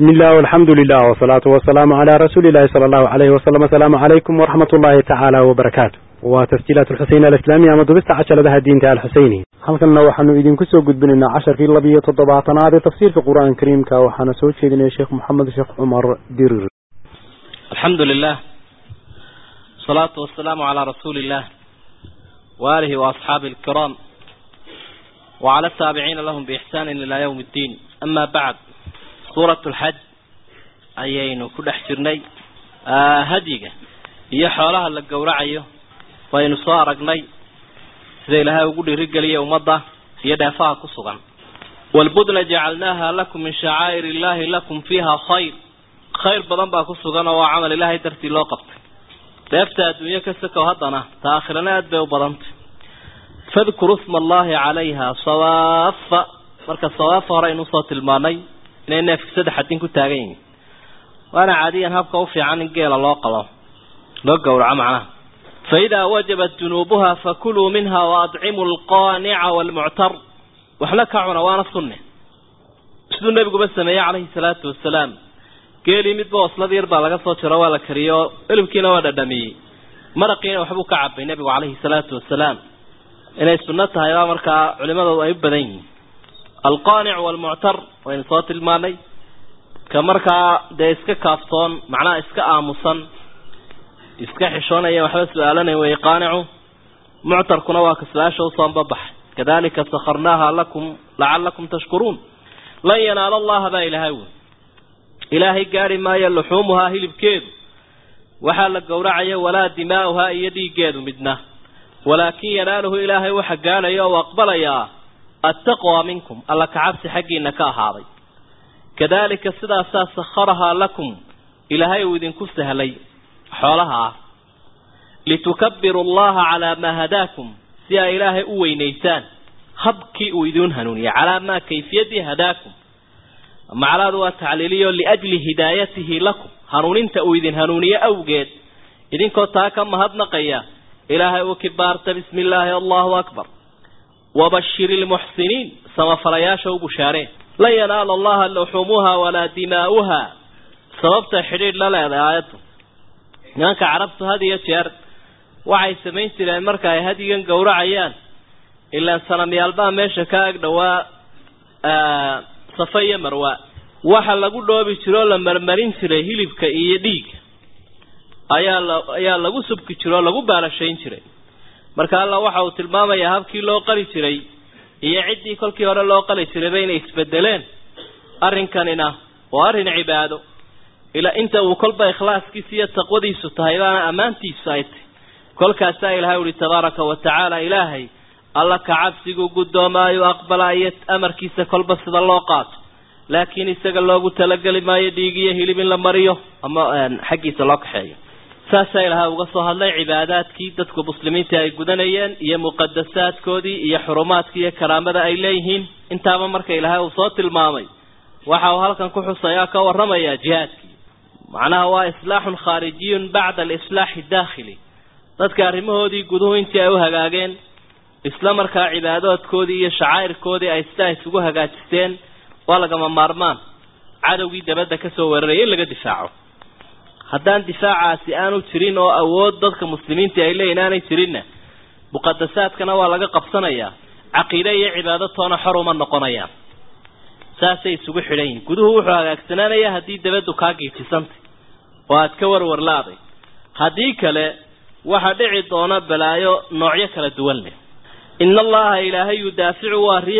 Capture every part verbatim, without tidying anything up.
بسم الله والحمد لله والصلاة والسلام على رسول الله صلى الله عليه وسلم. السلام عليكم ورحمة الله تعالى وبركاته. وتسجيلات الحسين الإسلامية مدرسة عشر لها الدين تعالى الحسيني. حمكنا وحنو إذن كسو قد بننا عشر في اللبية الضباطنا هذا تفسير في القرآن الكريم كوحنا سوى شيء يا شيخ محمد الشيخ عمر دير. الحمد لله الصلاة والسلام على رسول الله وآله وأصحابه الكرام وعلى التابعين لهم بإحسان إلى يوم الدين. أما بعد، سورة الحج أيين كل حجرني آه هديقة هي حولها اللي قورعيه وين صارقني زي لها وقول رجالية ومضة يدافع كسغا. والبدن جعلناها لكم من شعائر الله لكم فيها خير خير بضنبا كسغا وعمل الله ترتي لوقت تفتى الدنيا كسك وهضنا تآخرنا أدبه وبضنت فاذكروا اسم الله عليها صواف مركز صواف هرأي نصة الماني لأنها في سد حدين كتاغين وأنا عاديا هبقى وفي عن الجيل الله قضى لقوا العمعنا. فإذا وجبت جنوبها فكلوا منها وأطعموا القانع والمعتر وحلك عنوان السنة. سيد النبي بس عليه الصلاة والسلام قال لي مدبا وصل يربى لقى صوت رواه كريو البكينا ودا دمي مرقين وحبوا كعب النبي عليه الصلاة والسلام إن السنة هي مركا علماء أيوب بدين القانع والمعتر وين صوت المالي كمركا ده إسكا كافتون معناه إسكا آموسا إسكا حشون أي وحبس سؤالنا ويقانعوا معتر كنوا كسلاش وصام ببح كذلك سخرناها لكم لعلكم تشكرون. لن ينال الله ذا إلهون إلهي قاري ما يلحومها هي بكيد وحال القورعية ولا دماؤها يدي قيد مدنا ولكن يناله إلهي وحقانا يا وأقبل يا التقوى منكم الله كعبس حقي نكاها هذا. كذلك السدى سخرها لكم إلهي وذن كفتها لي حولها لتكبروا الله على ما هداكم سيا إلهي أوي نيسان خبكي ويدون هنوني على ما كيفية هداكم مع هذا تعليلي لأجل هدايته لكم هنونين تأويذن هنونية أوجد إذن كنتاكم مهدنا قيا إلهي وكبارت بسم الله الله أكبر وبشر المحسنين سما فرياش وبشارين. لا ينال الله لحومها ولا دماؤها سبب تحرير لا لا آياته نانك عرفت هذه يشير وعي سمينت لأمريكا هذه قورع عيان إلا سلام يالبا ميشا كاك دواء آه صفية مرواء waxa lagu dhoobi jiro la marmarin jiray hilibka iyo dhiig ayaa ayaa lagu subki jiro lagu baalashayn jiray. marka Allah waxa uu tilmaamayaa habkii loo qali jiray iyo cidii kolkii hore loo qali jiray inay isbedeleen arrinkanina waa arrin cibaado ila inta uu kolba ikhlaaskiisa iyo taqwadiisu tahay baana amaantiisu ay tahay kolkaas Ilaahay uu tabaaraka wa taala Ilaahay alla ka cabsigu gudoomayo aqbalayat amarkiisa kolba sida loo qaato laakiin isaga loogu talagali maayo dhiigiyo hilibin la mariyo ama xaqiisa loo kaxeeyo. saasa Ilaahay uga soo hadlay cibaadaadkii dadka muslimiinta ay gudanayeen iyo muqaddasaadkoodii iyo xurumaadkii iyo karaamada ay leeyihiin intaaba marka Ilaahay uu soo tilmaamay waxa uu halkan ku xusayaa ka waramaya jihaadkii macnaha waa islaahun khaarijiyun ba'da al-islah ad-dakhili dadka arrimahoodii guduhu intii ay u hagaageen isla markaa cibaadaadkoodii iyo shacairkoodii ay istaay ugu hagaajisteen wala gama maarmaan cadawgii dabada ka soo weeraray laga difaaco. haddaan difaacaasi aanu jirin oo awood dadka muslimiinta ay leeyahay jirinna muqaddasaadkana waa laga qabsanayaa aqeedo iyo cibaado toona xaruma noqonayaan. saasay isugu xidhayn guduhu wuxuu hagaagsanaanaya haddii dabadu ka geejisantay oo aad ka warwarlaaday haddii kale waxa dhici doona balaayo noocyo kala duwan leh. إن الله إلهي يدافع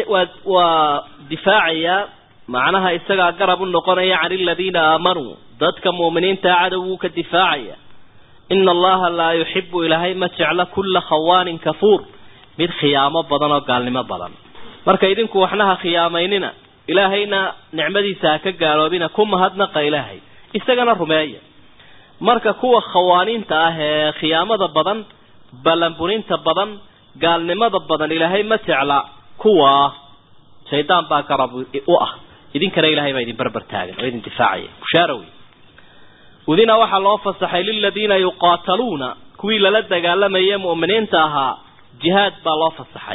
ودفاعيا معناها إسقى قرب النقرية عن الذين آمنوا ضدك مؤمنين تعدوك الدفاعيا. إن الله لا يحب إلهي ما جعل كل خوان كفور من خيامة بدنا قال لما بدنا مركا إذنكو وحناها خياميننا إلهينا نعمدي ساكا قالوا بنا كم هدنا قإلهي إسقنا الرمائية مركا كوا خوانين تاه خيامة بدن بلنبونين تبدن قال لماذا بدن إلهي ما تعلى كوا شيطان باكرب وآه إذن كان إلهي ما يدين بربر تاغن ويدين دفاعي وشاروي وذين وحى الله فصحي للذين يقاتلون كوي للدى قال لما يمؤمنين تاها جهاد بالله فصحي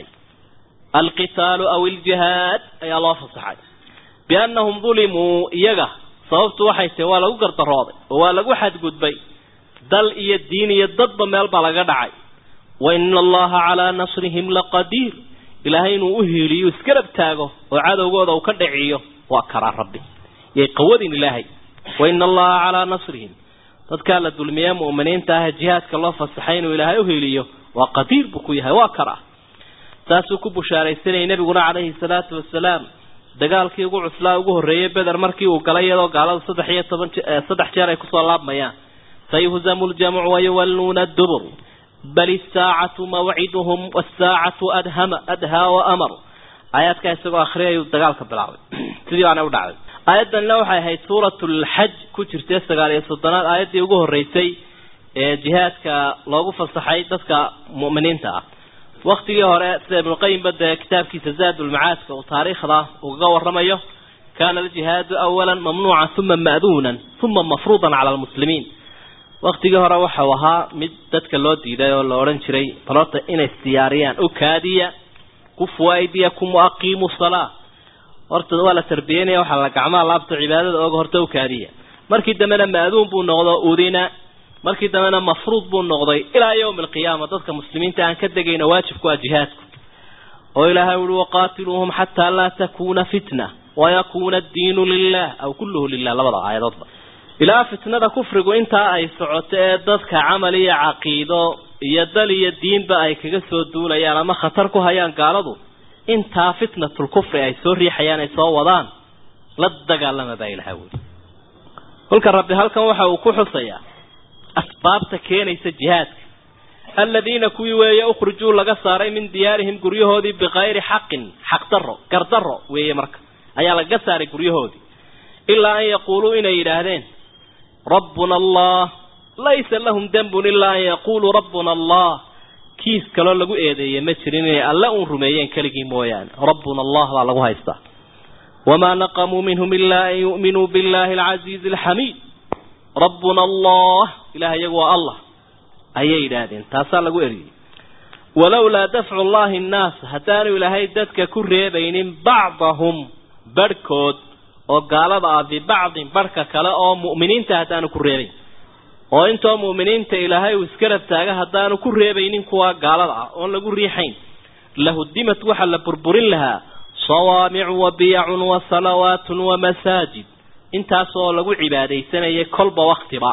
القتال أو الجهاد أي الله فصحي بأنهم ظلموا يجه sababtu waxay tahay waa lagu gardarooday oo waa lagu xadgudbay dal iyo diin iyo dadba meel ba laga dhacay wa inna allaha ala nasrihim laqadir ilaahay inuu u hiiliyo iskarab taago oo cadowgooda uu ka dhiciyo waa kara rabbi yay qawadin ilaahay wa inna allaha ala nasrihim dadka la dulmiya muuminiinta ah jihaadka loo fasaxay inuu ilaahay u hiiliyo waa qadir buu ku yahay waa kara taasoo ku bushaaraysanay nabiguna calayhi salaatu wasalaam dagaalkii ugu cuslaa ugu horeeyay Badar markii uu galay iyadoo gaalada saddex iyo toban saddex jeer ay ku soo laabmayaan sayhuzamul jam'u wa yawalluna ad-dubur bal as-saa'atu maw'iduhum was-saa'atu adhama adha wa amar ayadka isagoo akhriyay dagaalka bilaabay sidii aan u dhacay ayadan waxay ahayd suuratul hajj ku jirtay sagaal iyo soddon aayadii ugu horeysay ee jihaadka loogu fasaxay dadka muuminiinta ah waqtigii hore sida ibn qayyim bada kitaabkiisa zaadul macaadka oo taariikhda uga waramayo kana al-jihad awalan mamnuucan thumma ma'duunan thumma mafruudan ala al-muslimiin waqtigii hore waxa ahaa mid dadka loo diiday oo la oran jiray balota inay istiyaariyaan oo kaadiya ku fuwaydiya ku muaqimu salat horta waa la tarbiyeynaya waxa la gacmaha laabta cibaadada oo horta oo kaadiya markii damena ma'duun buu noqdo udina markii damena mafruud buu noqday ilaa yawm al-qiyaamah dadka muslimiinta aan ka dagayna waajibku waa jihaadku oo ilaahay uu waqatiluhum hatta la takuna fitna wa yakuna ad-din lillah aw kulluhu lillah labada aayadoodba ilaa fitnada kufrigu inta ay socotay dadka amali iyo aqeedo iyo dal iyo diinba ay kaga soo duulayaan ama khatar ku hayaan gaaladu inta fitnatul kufri ay soo riixayaan ay soo wadaan la dagaalama baylahaw kulka rabbi halkan waxa uu ku xusayaa asbaabta keenaysa jihaadka alladina kuwi yakhruju laga saaray min diyaarihim guryahoodii biqayri haqqin haqdarro gardarro weeye marka ayaa laga saaray guryahoodii illa an yaqulu ina yiraahdeen rabbuna allah laysa lahum dhanbun illa an yaqulu rabbuna allah kiis kale lagu eedeeyay ma jirin inay alla uu rumeeyeen kaligii mooyaan rabbuna allah waa lagu haystaa wama naqamu minhum illa an yu'minu billahi al-aziz al-hamid rabbuna allah ilahi yagu allah ayay yiraahdeen taasa lagu eriyay walawla daf'u allah an-nas hadaanu ilahay dadka ku reebaynin ba'dahum barkood oo gaalada ah bi ba'din barka kale oo muuminiinta hadaanu ku reebay oo intoo muuminiinta ilaahay uu iskarab taaga hadaanu ku reebaynin kuwa gaalada ah oo lagu riixayn lahu dimat waxa la burburin laha sawami'u wa bi'un wa salawatun wa masajid intaas oo lagu cibaadeysanayay kolba waqtiba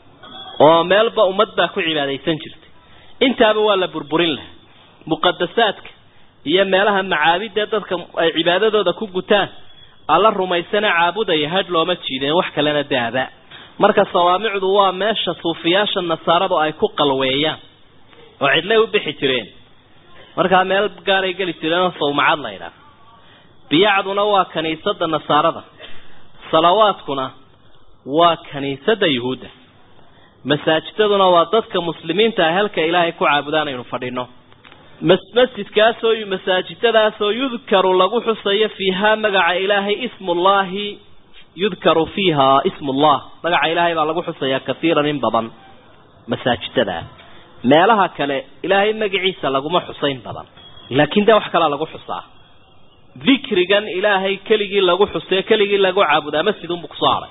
oo meelba ummadba ku cibaadeysan jirtay intaaba waa la burburin laha muqaddasaadka iyo meelaha macaabida dadka ay cibaadadooda ku gutaan alla rumaysana caabudaya had looma jiideen wax kalena daaba marka sawaamicdu waa meesha suufiyaasha nasaaradu ay ku qalweeyaan oo cidlay u bixi jireen marka meel gaar ay gali jireen oo sawmacad la yiraahdo biyacduna waa kaniisada nasaarada salawaadkuna waa kaniisada yahuuda masaajidaduna waa dadka muslimiinta halka ilaahay ku caabudaan aynu fadhino masjidkaas oo masaajidadaas oo yudkaru lagu xusayo fiiha magaca ilaahay ismullaahi yudkaru fiiha ismullah magaca ilaahay baa lagu xusayaa kathiran in badan masaajidada meelaha kale ilaahay magaciisa laguma xusayn badan laakiin da wax kala lagu xusaa dhikrigan ilaahay keligii lagu xusay keligii lagu caabudaa masjidun buu ku saaray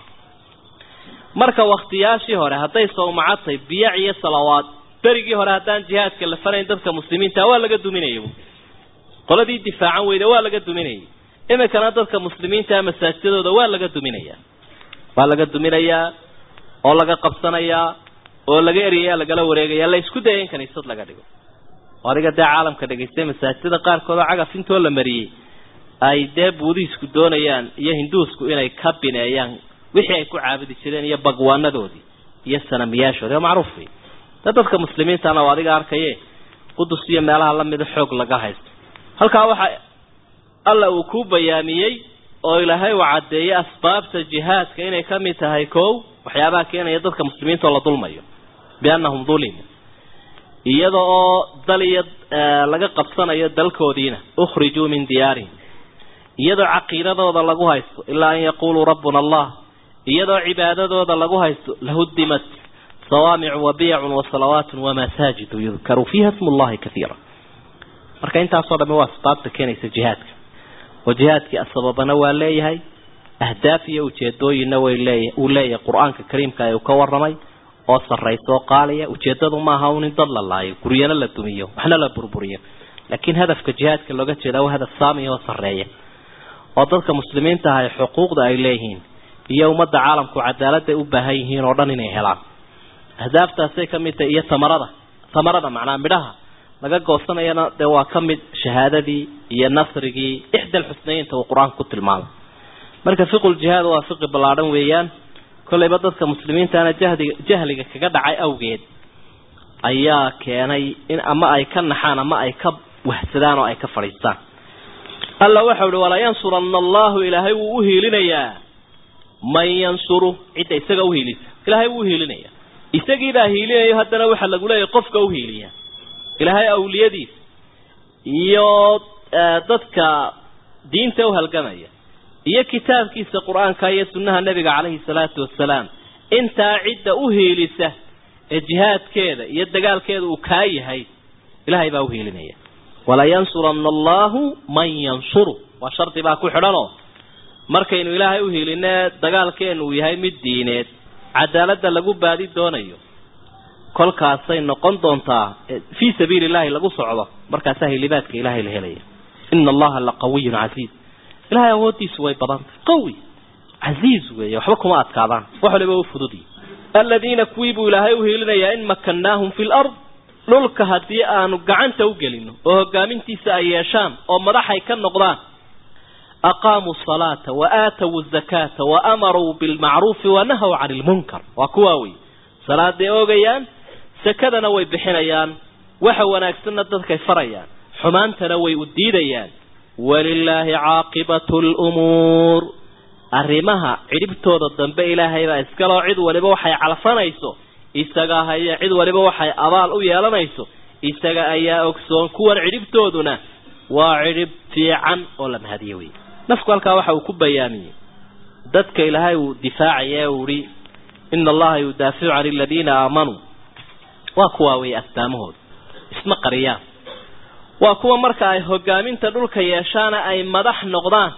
marka waqtiyaashii hore haday soo macatay biyac iyo salawaad berigii hore hadaan jihaadka la farayn dadka muslimiinta waa laga duminayo qoladii difaacan weyda waa laga duminayo imikana dadka muslimiinta masaajidooda waa laga duminaya waa laga duminaya oo laga qabsanaya oo laga eriyay laga la wareegaya la isku dayeen kaniisad laga dhigo wariga daa caalamka dhageystay masaajidada qaar kooda cagaf intoo la mariyay ay dee buudisku doonayaan iyo hinduusku inay ka bineeyaan wixii ay ku caabudi jireen iyo bagwaanadoodii iyo sanamiyaashooda macruufay dadka muslimiinta ana wadiga arkay qudus iyo meelaha la mid xoog laga haysto halka waxa alla uu ku bayaamiyay oo ilaahay uu cadeeyay asbaabta jihaadka inay ka mid tahay koow waxyaabaha keenaya dadka muslimiinta la dulmayo bianahum dhulim iyadoo daliyad laga qabsanayo dalkoodiina ukhriju min diyaarihim iyadoo caqiidadooda lagu haysto ilaa an yaqulu rabbuna allah iyadoo cibaadadooda lagu haysto lahudimat صوامع وبيع وصلوات ومساجد يذكر فيها اسم الله كثيرا marka inta soo dhameeyo asbaabta keenaysa jihaadka oo jihaadki asbabana waa leeyahay ahdaaf iyo ujeedooyinna way leeyahay uu leeyahay quraanka kariimka ay ka warramay oo sarreeyso qaaliya ujeedadu ma aha in dad la laayo guriyana la dumiyo waxna la burburiyo laakiin hadafka jihaadka looga jeedaa waa hadaf saami oo sarreeya oo dadka muslimiinta ah xuquuqda ay leeyihiin iyo ummadda caalamku cadaalada u baahan yihiin oo dhan inay helaan ahdaaftaasay kamid tahay iyo tamarada tamarada macnaa midhaha laga goosanayana de waa kamid shahaadadii iyo nasrigii ixdal xusnaynta oo quraanku ku tilmaamay marka fiqul jihaad waa fiqi balaaran weeyaan kollayba dadka muslimiinta ana jahdiga jahliga kaga dhacay awgeed ayaa keenay in ama ay ka naxaan ama ay ka wahsadaan oo ay ka fariistaan alla waxa uu wala yansuranna allah ilaahay uu hiilinayaa man yansuru cidda isaga u hiilisa ilaahay uu hiilinaya isagii baa hiilinayo haddana waxa lagu leeyahay qofka u hiiliya ilaahay awliyadiis iyo dadka diinta u halgamaya iyo kitaabkiisa quraanka iyo sunnaha nabiga kaleey salaatu wassalaam inta cidda u hiilisa ee jihaadkeeda iyo dagaalkeeda uu ka yahay ilaahay baa u hiilinaya wala yansuranna allah man yansuru wa sharti baa ku xidhano markaynu ilaahay u hiilinaa dagaalkeenu uu yahay mid diineed cadaalada lagu baadi doonayo kolkaasay noqon doontaa fi sabiilillahi lagu socdo markaas hiilibaadka ilaahay la helaya inna allaha laqawiyyun aziz ilaahay awoodiisu way badan qawi aziz weeye waxba kuma adkaadaan wax waliba u fududi alladina kuwibu ilaahay u hiilinaya in makannahum fil ard dhulka hadii aanu gacanta u gelino oo hogaamintiisa ay yeeshaan oo madaxay ka noqdaan aqaamu salata wa aatu zakata wa amaru bil ma'ruf wa nahaw 'anil munkar wa kuwawi salaade oogayaan sakadana way bixinayaan waxa wanaagsanna dadkay farayaan xumaantana way u diidayaan walillahi 'aqibatul umur arrimaha cidibtooda dambe ilaahay baa iska loo cid waliba waxay calfanayso isaga haya cid waliba waxay abaal u yeelanayso isaga ayaa ogsoon kuwan cidibtooduna waa cidib fiican oo la mahadiyay nafku halka waxa uu ku bayaamiyay dadka ilaahay uu difaacaya uu ri inna allaha yudafi'u 'anil ladina aamanu wa kuwa way astaamahood isma qariya wa kuwa marka ay hogaaminta dhulka yeeshaan ay madax noqdaan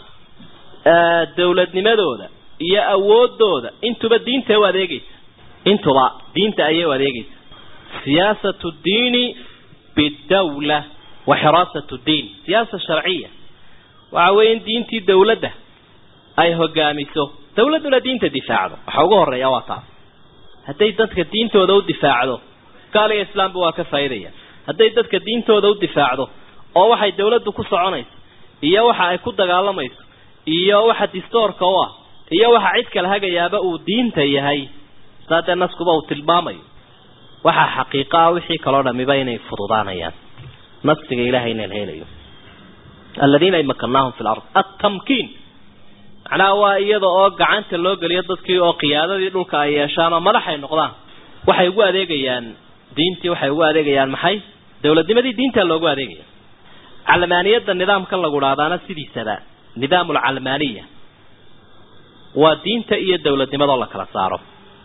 dawladnimadooda iyo awoodooda intuba diinta u adeegaysa intuba diinta ayay u adeegaysa siyasatu diini bidawla wa hirasatu diin siyasa shar'iyya waxa weyn diintii dawladda ay hogaamiso dawladuna diinta difaacdo waxa ugu horeeya waa taas haday dadka diintooda u difaacdo kale islaamku waa ka faa'iidaya haday dadka diintooda u difaacdo oo waxay dawladdu ku soconayso iyo waxa ay ku dagaalamayso iyo waxa distoorka oo iyo waxa cid kale hagayaaba uu diinta yahay saada naskuba uu tilmaamay waxa xaqiiqa wixii kala dhamiba inay fududaanayaan nafsiga ilaahayna helayo alladina makannahum fil ard at-tamkin ana waa iyada oo gacanta loo galiyo dadkii oo qiyaadadii dhulka ay yeeshaan madaxay noqdaan waxay ugu adeegayaan diintii waxay ugu adeegayaan maxay dawladnimadii diinta loogu adeegayo calmaaniyada nidaamka lagu raadana sidiisaba nidaamul calmaaniya waa diinta iyo dawladnimada la kala saaro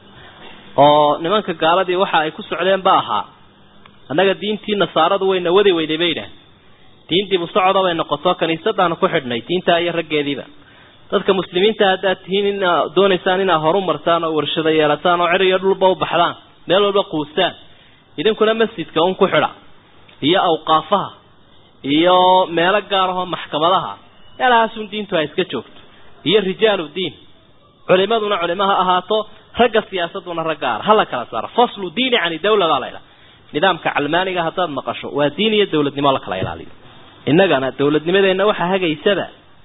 oo nimanka gaaladii waxa ay ku socdeen baaha anaga diintii nasaaradu wayna wadi weyday bayda diintii musocdo way noqoto kaniisadana ku xidhnay diinta ay rageediba dadka muslimiinta hadda tihiin doonaysaan in horu martaan oo warshada yeelataan oo ciriyo dhulba u baxdaan meel walba quustaan idinkuna masjidka un ku xidha iyo awqaafaha iyo meel gaar ah maxkamadaha meelahaas un diintu ay iska joogto iyo rijaalu diin culimaduna culimaha ahaato ragga siyaasaduna ragaar hala kala saar faslu diini aan dawladda leeyahay nidaamka calmaaniga hadaad maqasho waa diin iyo dawladnimo la kala ilaaliyo innagana dawladnimadeena waxa hagaysada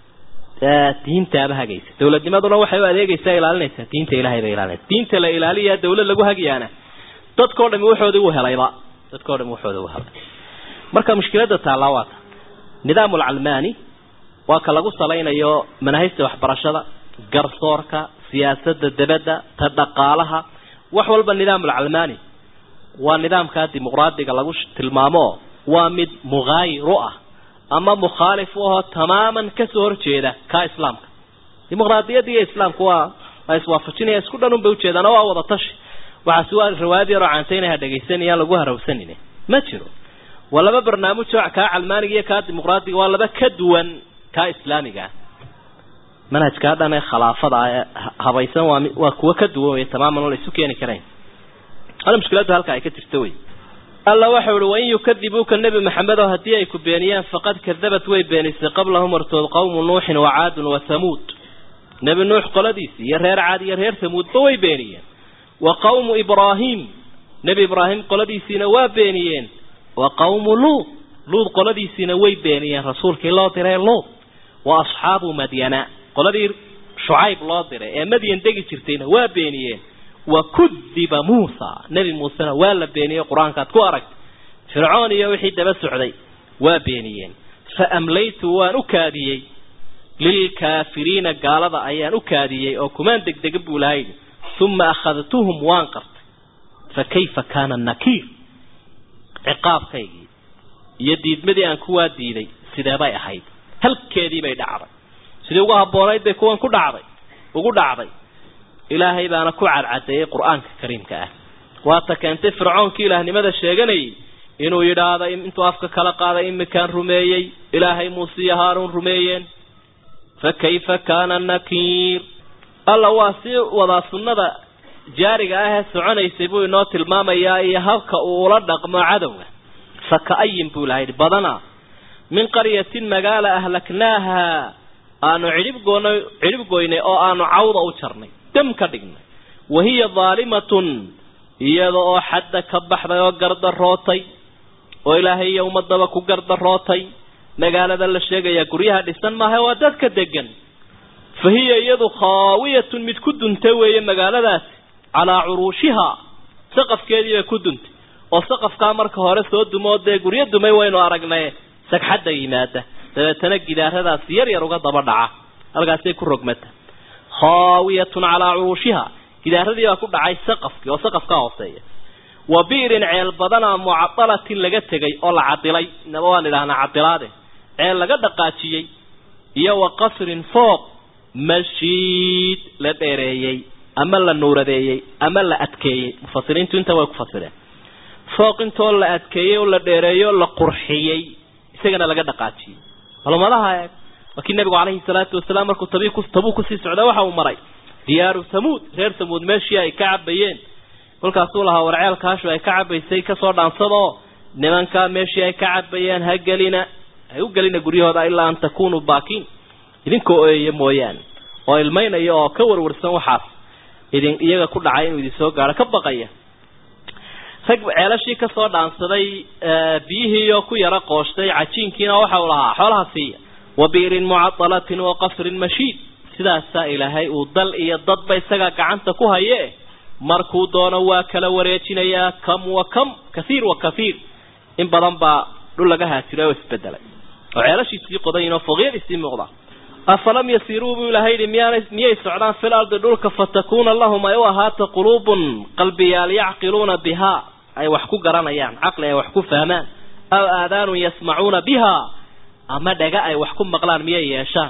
diinta ba hagaysa dawladnimaduna waxay u adeegaysaa ilaalinaysa diinta ilaahay bay ilaalinaysa diinta la ilaaliya dawlad lagu hagiyana dadkoo dhan waxooda u helayba dadkoo dhan waxooda u helay marka mushkilada taalaawata nidaamul calmaani waa ka lagu salaynayo manahajta waxbarashada garsoorka siyaasadda dabadda ta dhaqaalaha wax walba nidaamul calmaani waa nidaamka dimuqraadiga lagu tilmaamo waa mid mughayru ah ama mukhalif oo tamaman ka soo horjeeda ka islaamka dimuqraadiyada iyo islaamku waa ay iswaafajinayaan isku dhanun bay u jeedaan oo wada tashi waxa su'aal riwaayad yar oo caanteynaya dhageysanaya lagu harawsanine ma jiro walaba barnaamij ka calmaaniga iyo ka dimuqraadiga waa laba ka duwan ka islaamiga manhajka dhan ee khilaafada habaysan waa waa kuwa ka duwan tamaam la isu keeni kareen hal mushkiladu halka ay ka jirto way alla waxa uu weyn yukadibuka nabi maxamed oo hadii ay ku beeniyaan faqad kadabat way beenisay qablahum martood qawm nuux wa aad wa thamud nabi nuux qoladiisi iyo reer aad iyo reer thamud way beeniyeen wa qawm ibrahim nabi ibrahim qoladiisina waa beeniyeen wa qawm lut lut qoladiisina way beeniyeen rasuulkii loo diray lut wa ashabu madyana qoladii shuayb loo diray ee madyan degi jirtayna waa beeniyeen وكذب موسى نبي موسى ولا بيني قرآن كاتكو أرك فرعون يوحي دبس عدي وبينيين فأمليت وأكاديي للكافرين قال ذا أيان أكاديي أو كمان دق دق بولاين ثم أخذتهم وانقرت فكيف كان النكير عقاب كيجي يديد مدي أن كوا ديدي سيدابا يحيد هل كيدي بيد عري سيدوها بولايد بيكوان كل عري وقول عري إلهي بانا كوعد عدي قرآن كريم كأه واتكنت فرعون كإله لماذا الشيغاني إنو يداد إنتو أفك كالقاد إن كان رميي إلهي موسى هارون رميين فكيف كان النكير الله واسع وضع سنة جارق آه سعون يسيبو نوت الماما يا إيهاك أولادق ما عدوه فكأين بولاهي بدنا من قرية مقالة أهلكناها أنو عرب قويني أو أنو عوض أو شرني دم كدغنا وهي ظالمه يدو حد كبخدا وقرد الروتي وإلهي يوم الدبا كو قرد الروتي مغالده لا شيغيا غريها ديسن ما هو ددك دغن فهي يدو خاويه مid ku dunta weeye magaaladaas ala urushiha saqafkeedii ku dunt oo saqafka marka hore soo dumoode guriyo dumay waynu aragnay sagxada yimaada dadana gidaaradaas yar yar uga daba dhaca halkaas ay ku rogmata خاوية على عروشها إذا هذه أكون عايز سقف أو سقف كاوسية وبئر عيل بدنا معطلة لجت جي أول عطلي نبوان إذا أنا عطلاده عيل لجت قاتشي يا وقصر فوق مشيد لدريي أما النور ديي أما الأتكي مفسرين تنت ويكفسره فوق انت ولا أتكي ولا دريي ولا قرحيي سجنا لجت قاتشي والله ما لها لكن النبي عليه الصلاة والسلام مركو تبيكو تبوكو سي سعودة وحاو مري ديار ثمود غير ثمود ماشي اي كعب بيين كل كاسولها ورعيال كاشو اي كعب بيسي كسور دانصدو نمان كان ماشي اي كعب بيين هقلنا هيو قلنا قريه هذا إلا أن تكونوا باكين إذن كو اي مويان وإلمين ايو كور ورسان وحاف إذن ايغا كل عين ويدي سوق على كبقية فقب عيالشي كسور دانصدي بيه يوكو يرا قوشتي عجين كينا وحاولها حولها فيه وبير معطلة وقصر مشيد سدا سائلة هاي وضل إيا الضد بيساقا قعنتا كوهايه مركو دونا واكلا وريتنا يا كم وكم كثير وكثير إن بضنبا للغاها تراوي اسبدلا وعيالش يسيقو دينو فغير استيمغضا أفلم يسيروا بلهاي مياه سعدان في الأرض دولك فتكون اللهم أيوهات قلوب قلبي ليعقلون بها أي وحكو قرانا يعني عقل أي وحكو فهمان أو آذان يسمعون بها أما دقاء أي وحكم مقلان مياه ياشان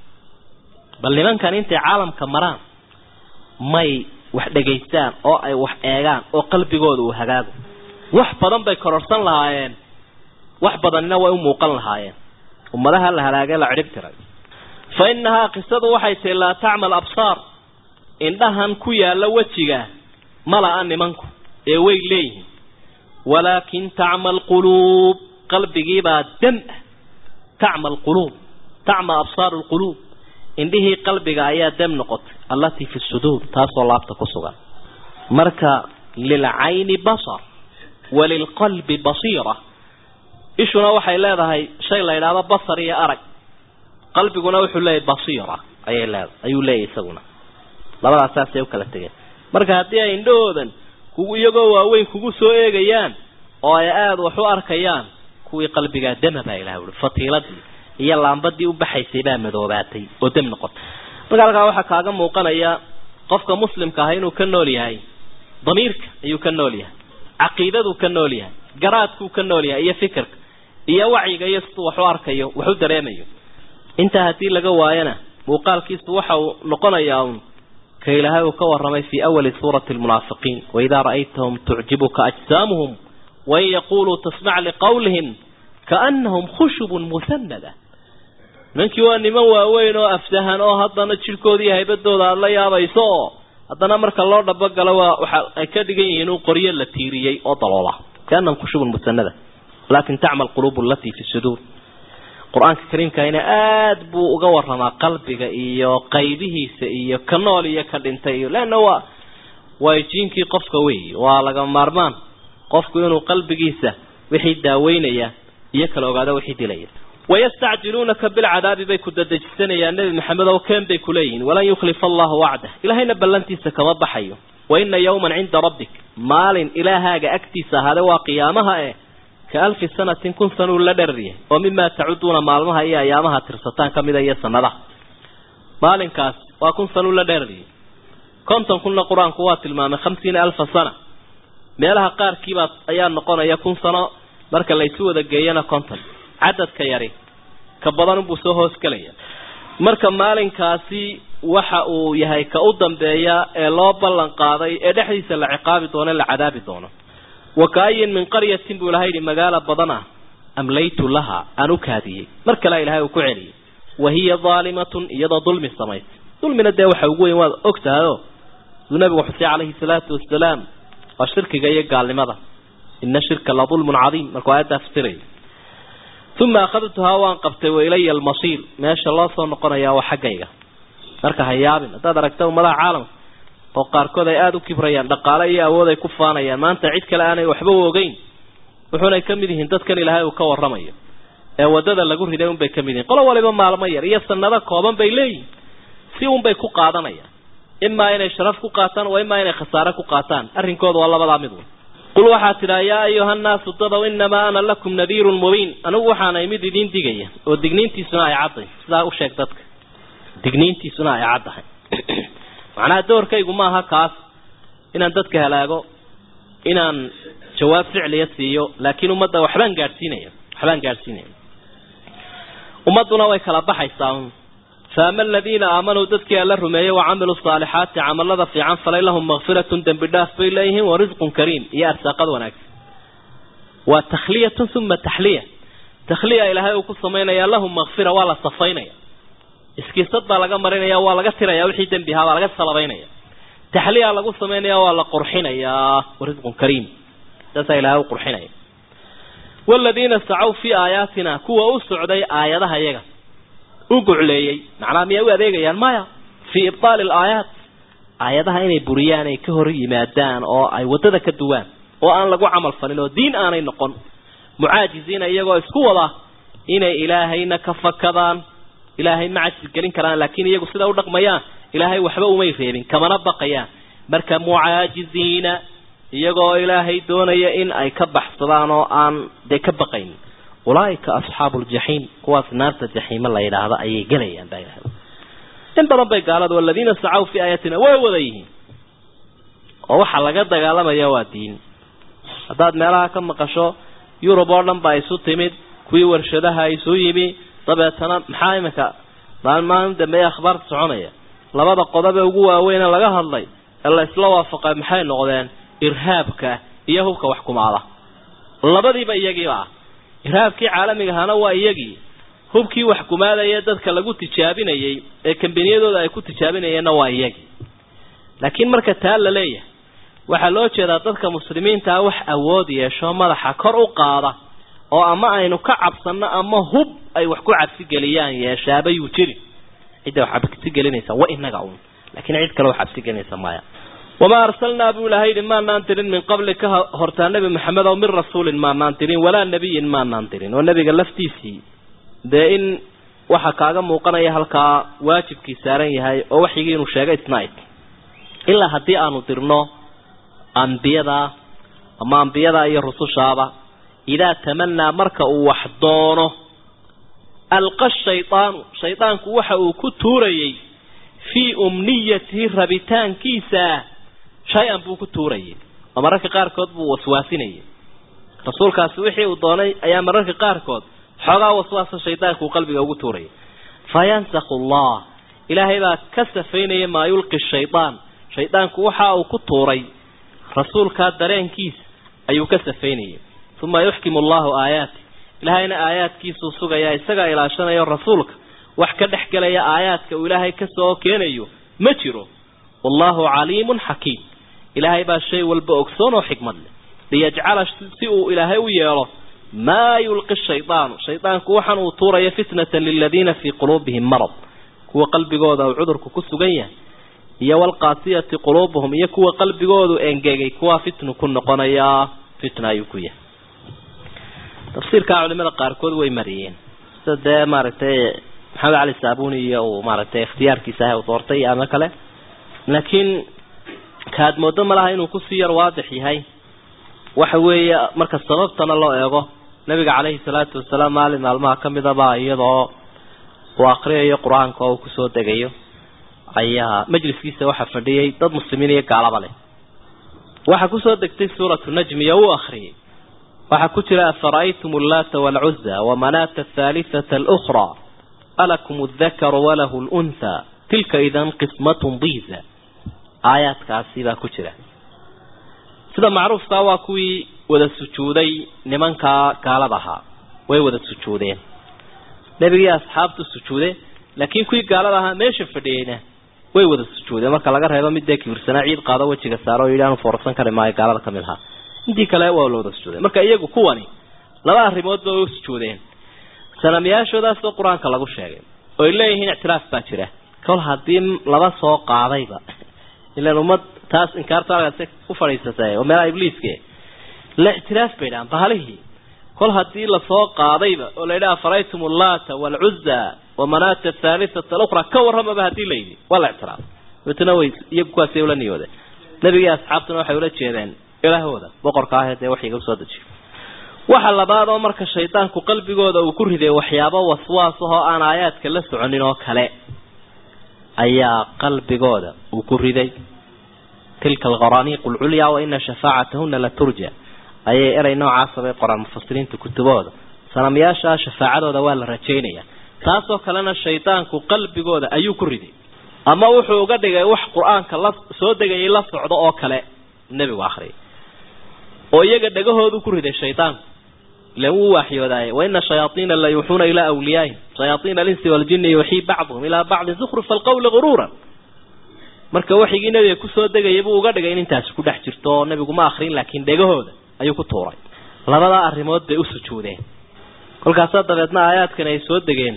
بل لمن كان انت عالم كمران ماي وح دقيتان أو أي وح إيغان أو قلبي قودو وهقاقو وح بدن باي كررسان لهايين وح بدن نوى وموقن لهايين وما لها لهلاقا لعرب ترى فإنها قصة وحيث لا تعمل أبصار إنها كويا لوتشيغا ملا أني منكو إيوي ليه ولكن تعمل قلوب قلبي جيبا دم تعمل قلوب تعمل أبصار القلوب إنه قلبك آيات دم نقط التي في الصدور تاسو الله بتقصها مركا للعين بصر وللقلب بصيرة إيش نوحي لا هاي شيء لا هذا بصر يا أرك قلبك نوحي لا بصيرة أي لا أي لا يسوونه لا لا أساس يوكل تجاه مركا هدية إندودن كوجو يجوا وين كوجو سوء جيان أو يأذ وحو أركيان كوي قلبك دم بايله فتيلة iyo laambadii u baxaysay baa madoobaatay oo dam noqotay marka waxa kaaga muuqanaya qofka muslimka ah inuu ka nool yahay damiirka ayuu ka nool yahay aqeedadu ka nool yahay garaadku ka nool yahay iyo fikirka iyo wacyiga iyo sidoo wax u arkayo wax u dareemayo inta hadii laga waayana muuqaalkiisu waxa uu noqonayaa ka ilaahay ka waramay fi awwal surati almunafiqin wa idha ra'aytahum tu'jibuka ajsamuhum wa yaqulu tasma' liqawlihim كأنهم خشب مسندة ninkii waa niman waaweyn oo aftahan oo haddana jirkoodii haybadooda aad la yaabayso haddana marka loo dhabagalo waa waxa ay ka dhigan yihiin uu qoryo la tiiriyay oo daloola kaanam ku shubul musanada laakiin ta'mal qulub allati fi sudur quraanka kariimka ina aad buu uga warama qalbiga iyo qaybihiisa iyo kanool iyo ka dhintay iyo laana waa way jiinkii qofka weey waa laga maarmaan qofku inuu qalbigiisa wixii daaweynaya iyo kala ogaado wixii dilaya ويستعجلونك بالعذاب بيكو ددجسنا يا النبي محمد وكان بيكولين ولا يخلف الله وعده إلهينا بلنتي سكما بحيو وإن يوما عند ربك مال إلها أكتس هذا وقيامها إيه كألف سنة كن سنو لدريه ومما تعدون مالمها إيه أيامها ترستان كمدا يسنى له مال كاس وكن سنو لدريه كنتم كنا قرآن قوات المام خمسين ألف سنة مالها قار كيبات أيام نقونا يكون سنة مركا ليسوا دقينا كنتم عدد كياري كبضان بوسوهوس كليا مركا مالين كاسي وحاو يهي كأودن بيا إلا بلان قاضي إدحيس العقاب دون العذاب دونه وكاين من قرية تنبو لهيد مقالة بضنا أمليت لها أنوك هذه مركا لا إلهي وكعلي وهي ظالمة يضا ظلم السميت ظلم ندى وحاوقوي وأكتها النبي وحسي عليه الصلاة والسلام والشرك جاي قال لماذا إن الشرك لظلم عظيم مركا آيات أفتري ثم أخذتها وانقبت وإلي المصير ما شاء الله صلى نقنا يا وحقيقة مركا هيابين هذا دركته ملا عالم وقار كذا يأدو كبريان دقالي أوضا يكفانيا ما أنت عيد كالآن وحبوه وقين وحونا يكمده هندتك إلهي وكور رمي ودادا لقوله دايما بيكمدين قالوا ولي بما علمير يسن ذا قوابا بيلي سيهم بيكو قادانيا إما إني شرفكو قاتان وإما إني خساركو قاتان أرهن كود والله بلا مدون قل وحاتنا يا أيها الناس اتضوا إنما أنا لكم نذير مبين أنا وحانا يمد دين ديجية ودقنين تي صناعي عطي لا أشيك دتك دقنين تي صناعي عطي معناها دور كي قماها كاس إن دتك هلاقو إن جواب فعلي يسيو لكن أمد وحبان قارسيني حبان قارسيني أمدنا ويكلا بحي ساهم فأما الذين آمنوا دتك ألا رمي وعملوا الصالحات عمل الله في عن فليلهم مغفرة دنبداف بإليهم ورزق كريم يا أرساقد ونكس وتخلية ثم تحلية تخلية إلى هاي وكل صمينا يا لهم مغفرة ولا صفينا اسكي صدى لغا مرينا يا ولا قتنا يا وحي دنبها ولا قت صلبينا تحلية لغا صمينا يا ولا قرحنا يا ورزق كريم تسا إلى هاي وقرحنا والذين سعوا في آياتنا كوا أسعدي آياتها يغا وقعليي معناه ميا واديغيان مايا في ابطال الايات اياتها inay buriyaan ay ka hor yimaadaan oo ay wadada ka duwaan oo aan lagu amal falin oo diin aanay noqon muaajiziin iyagoo isku wada inay ilaahayna ka fakadaan ilaahay macad galin karaan laakiin iyagu sida u dhaqmayaan ilaahay waxba uma yeerin kamana baqayaan marka muaajiziina iyagoo ilaahay doonaya in ay ka baxsadaan oo aan de ka baqayn أولئك أصحاب الجحيم قواس نار الجحيم الله إلى هذا أي جلي بينها إن ربي قال والذين سعوا في آياتنا ويوذيه ووحى لقد قال ما يوادين هذا ملا كم قشوا يوربورن بايسو تمد كوي ورشدها يسويبي طبعا تنا محايمك ما ما عندما أخبار سعونية لما بقضى بوجوه وين لقاها الله الله يسلوا فق محاين نقدان إرهابك يهوك وحكم على الله بدي بيجي بقى إرهابكي عالمي هنا وإيجي هبكي وحكومات يدك كلا قلت تجابيني كمبينيدو ده كنت تجابيني أنا وإيجي لكن مركز تهلا ليه وحلوش إذا ضدك مسلمين تاوح أودي شو ما حكر وقارة أو أما إنه كعب صنع أما هب أي وحكو عب سجليان يا شاب يوتري إذا وحبك سجلني سواء نقعون لكن عيد كلو حب سجلني سمايا وما أرسلنا أبو لهيد ما نانترين من قبلك هرتان نبي محمد ومن رسول ما نانترين ولا نبي ما نانترين والنبي قال لفتيسي ده إن وحكاغا موقنا يهلكا واجب كيسارين يهي أو وحيقين وشاقا إتنايت إلا هدي آنو ترنو أنبيادا أما أنبيادا أي الرسول شابا إذا تمنى مركا وحضانه ألقى الشيطان شيطان كوحا وكتوري في أمنيته ربيتان كيسا شيئا بو كتوري ومركا قاركود بو وسواسيني رسول كاسوحي ودوني أيام مركا قاركود حقا وسواس الشيطان كو قلبي وكتوري فينسخ الله إلهي ذا كسفيني ما يلقي الشيطان شيطان كوحا وكتوري رسول كادرين كيس أيو كسفيني ثم يحكم الله آيات إلهينا آيات كيس وسوغا يا إساقا إلى شنا يا رسولك wax ka dhaxgalaya aayaadka uu ilaahay ka soo keenayo ma jiro wallahu aliimun hakiim ilaahay baa shay walba ogsoon oo xikmad leh liyaj'ala si uu ilaahay u yeelo ma yulqi shaytaan shaytaanku waxan uu tuurayo fitnatan lil ladina fi qulubihim marad kuwa qalbigooda uu cudurku ku sugan yahay iyo wal qaasiyati qulubuhum iyo kuwa qalbigoodu engegay kuwa fitnu ku noqonaya fitna ayuu ku yahay tafsiirka culimada qaar kood way mariyeen sida maartay maxamed ali saabuni iyo maartay ikhtiyaarkiisa ah oo doortay ama kale laakiin kaad moodo malaha inuu ku sii yar waadix yahay waxa weeye marka sababtana loo eego nabiga kaleey salaatu wasalaam maalin maalmaha kamida baa iyadoo uu aqriyo quraanka oo ku soo degayo ayaa majliskiisa waxa fadhiyay dad muslimiin iyo gaalaba leh waxa ku soo degtay suuratu najm iyo uu akhriyay waxa ku jira afaraytum allata wal uzza wa manat athalithata al ukhra alakum adh-dhakaru wa lahu al-untha tilka idan qismatun dhiza aayadkaasi baa ku jira sida macruufka waa kuwii wada sujuuday nimanka gaaladaha way wada sujuudeen nabiga asxaabtu sujuude laakiin kuwii gaaladaha meesha fadhiyayna way wada sujuudeen marka laga reebo mid deeq wirsana ciid qaado wajiga saaro ilaanu forsan kare maay gaalada kamilha intii kale waa wada sujuudeen marka iyagu kuwani laba arimood bay u sujuudeen sanamiyashoodaas oo quraanka lagu sheegay oo ileeyihiin i'tiraaf baa jira kol hadii laba soo qaadayba ilaa umad taas inkaartaagaas ku fariisatay oo meel ibliiske la i'tiraaf baydaan bahalihi kol hadii la soo qaadayba oo leeyahay faraytum allata wal uzza wa manat athalithata al-ukhra ka warrama bahadii leeydi wala i'tiraaf wadana way iyagu ku asay ula niyooday nabiga asxaabtuna waxay ula jeedeen ilaahooda boqorka ah ee wax iga soo dajiyay waxa labaad oo marka shaytaanku qalbigooda uu ku riday waxyaabo waswaas oo aan aayaadka la soconin oo kale ayaa qalbigooda uu ku riday tilka al-gharaniq al-ulya wa inna shafa'atahunna la turja ayay eray noocaas ah qoran mufassiriinta kutubooda sanamiyasha shafaacadooda waa la rajeynaya taasoo kalena shaytaanku qalbigooda ayuu ku riday ama wuxuu uga dhigay wax quraanka la soo degay la socdo oo kale nabigu akhriyo oo iyaga dhagahoodu ku riday shaytaan lagu waxyooday wa inna shayatin la yuhuna ila awliya'i shayatin al-insi wal jinni yuhi ba'dhum ila ba'd zukhruf al-qawl ghururan marka waxigi nabiga ku soo degay buu uga dhigay in intaas ku dhex jirto nabigu ma akhrin laakiin dhagahooda ayuu ku tuuray labada arimood bay u sujuudeen kolkaas dabeedna aayaadkan ay soo degeen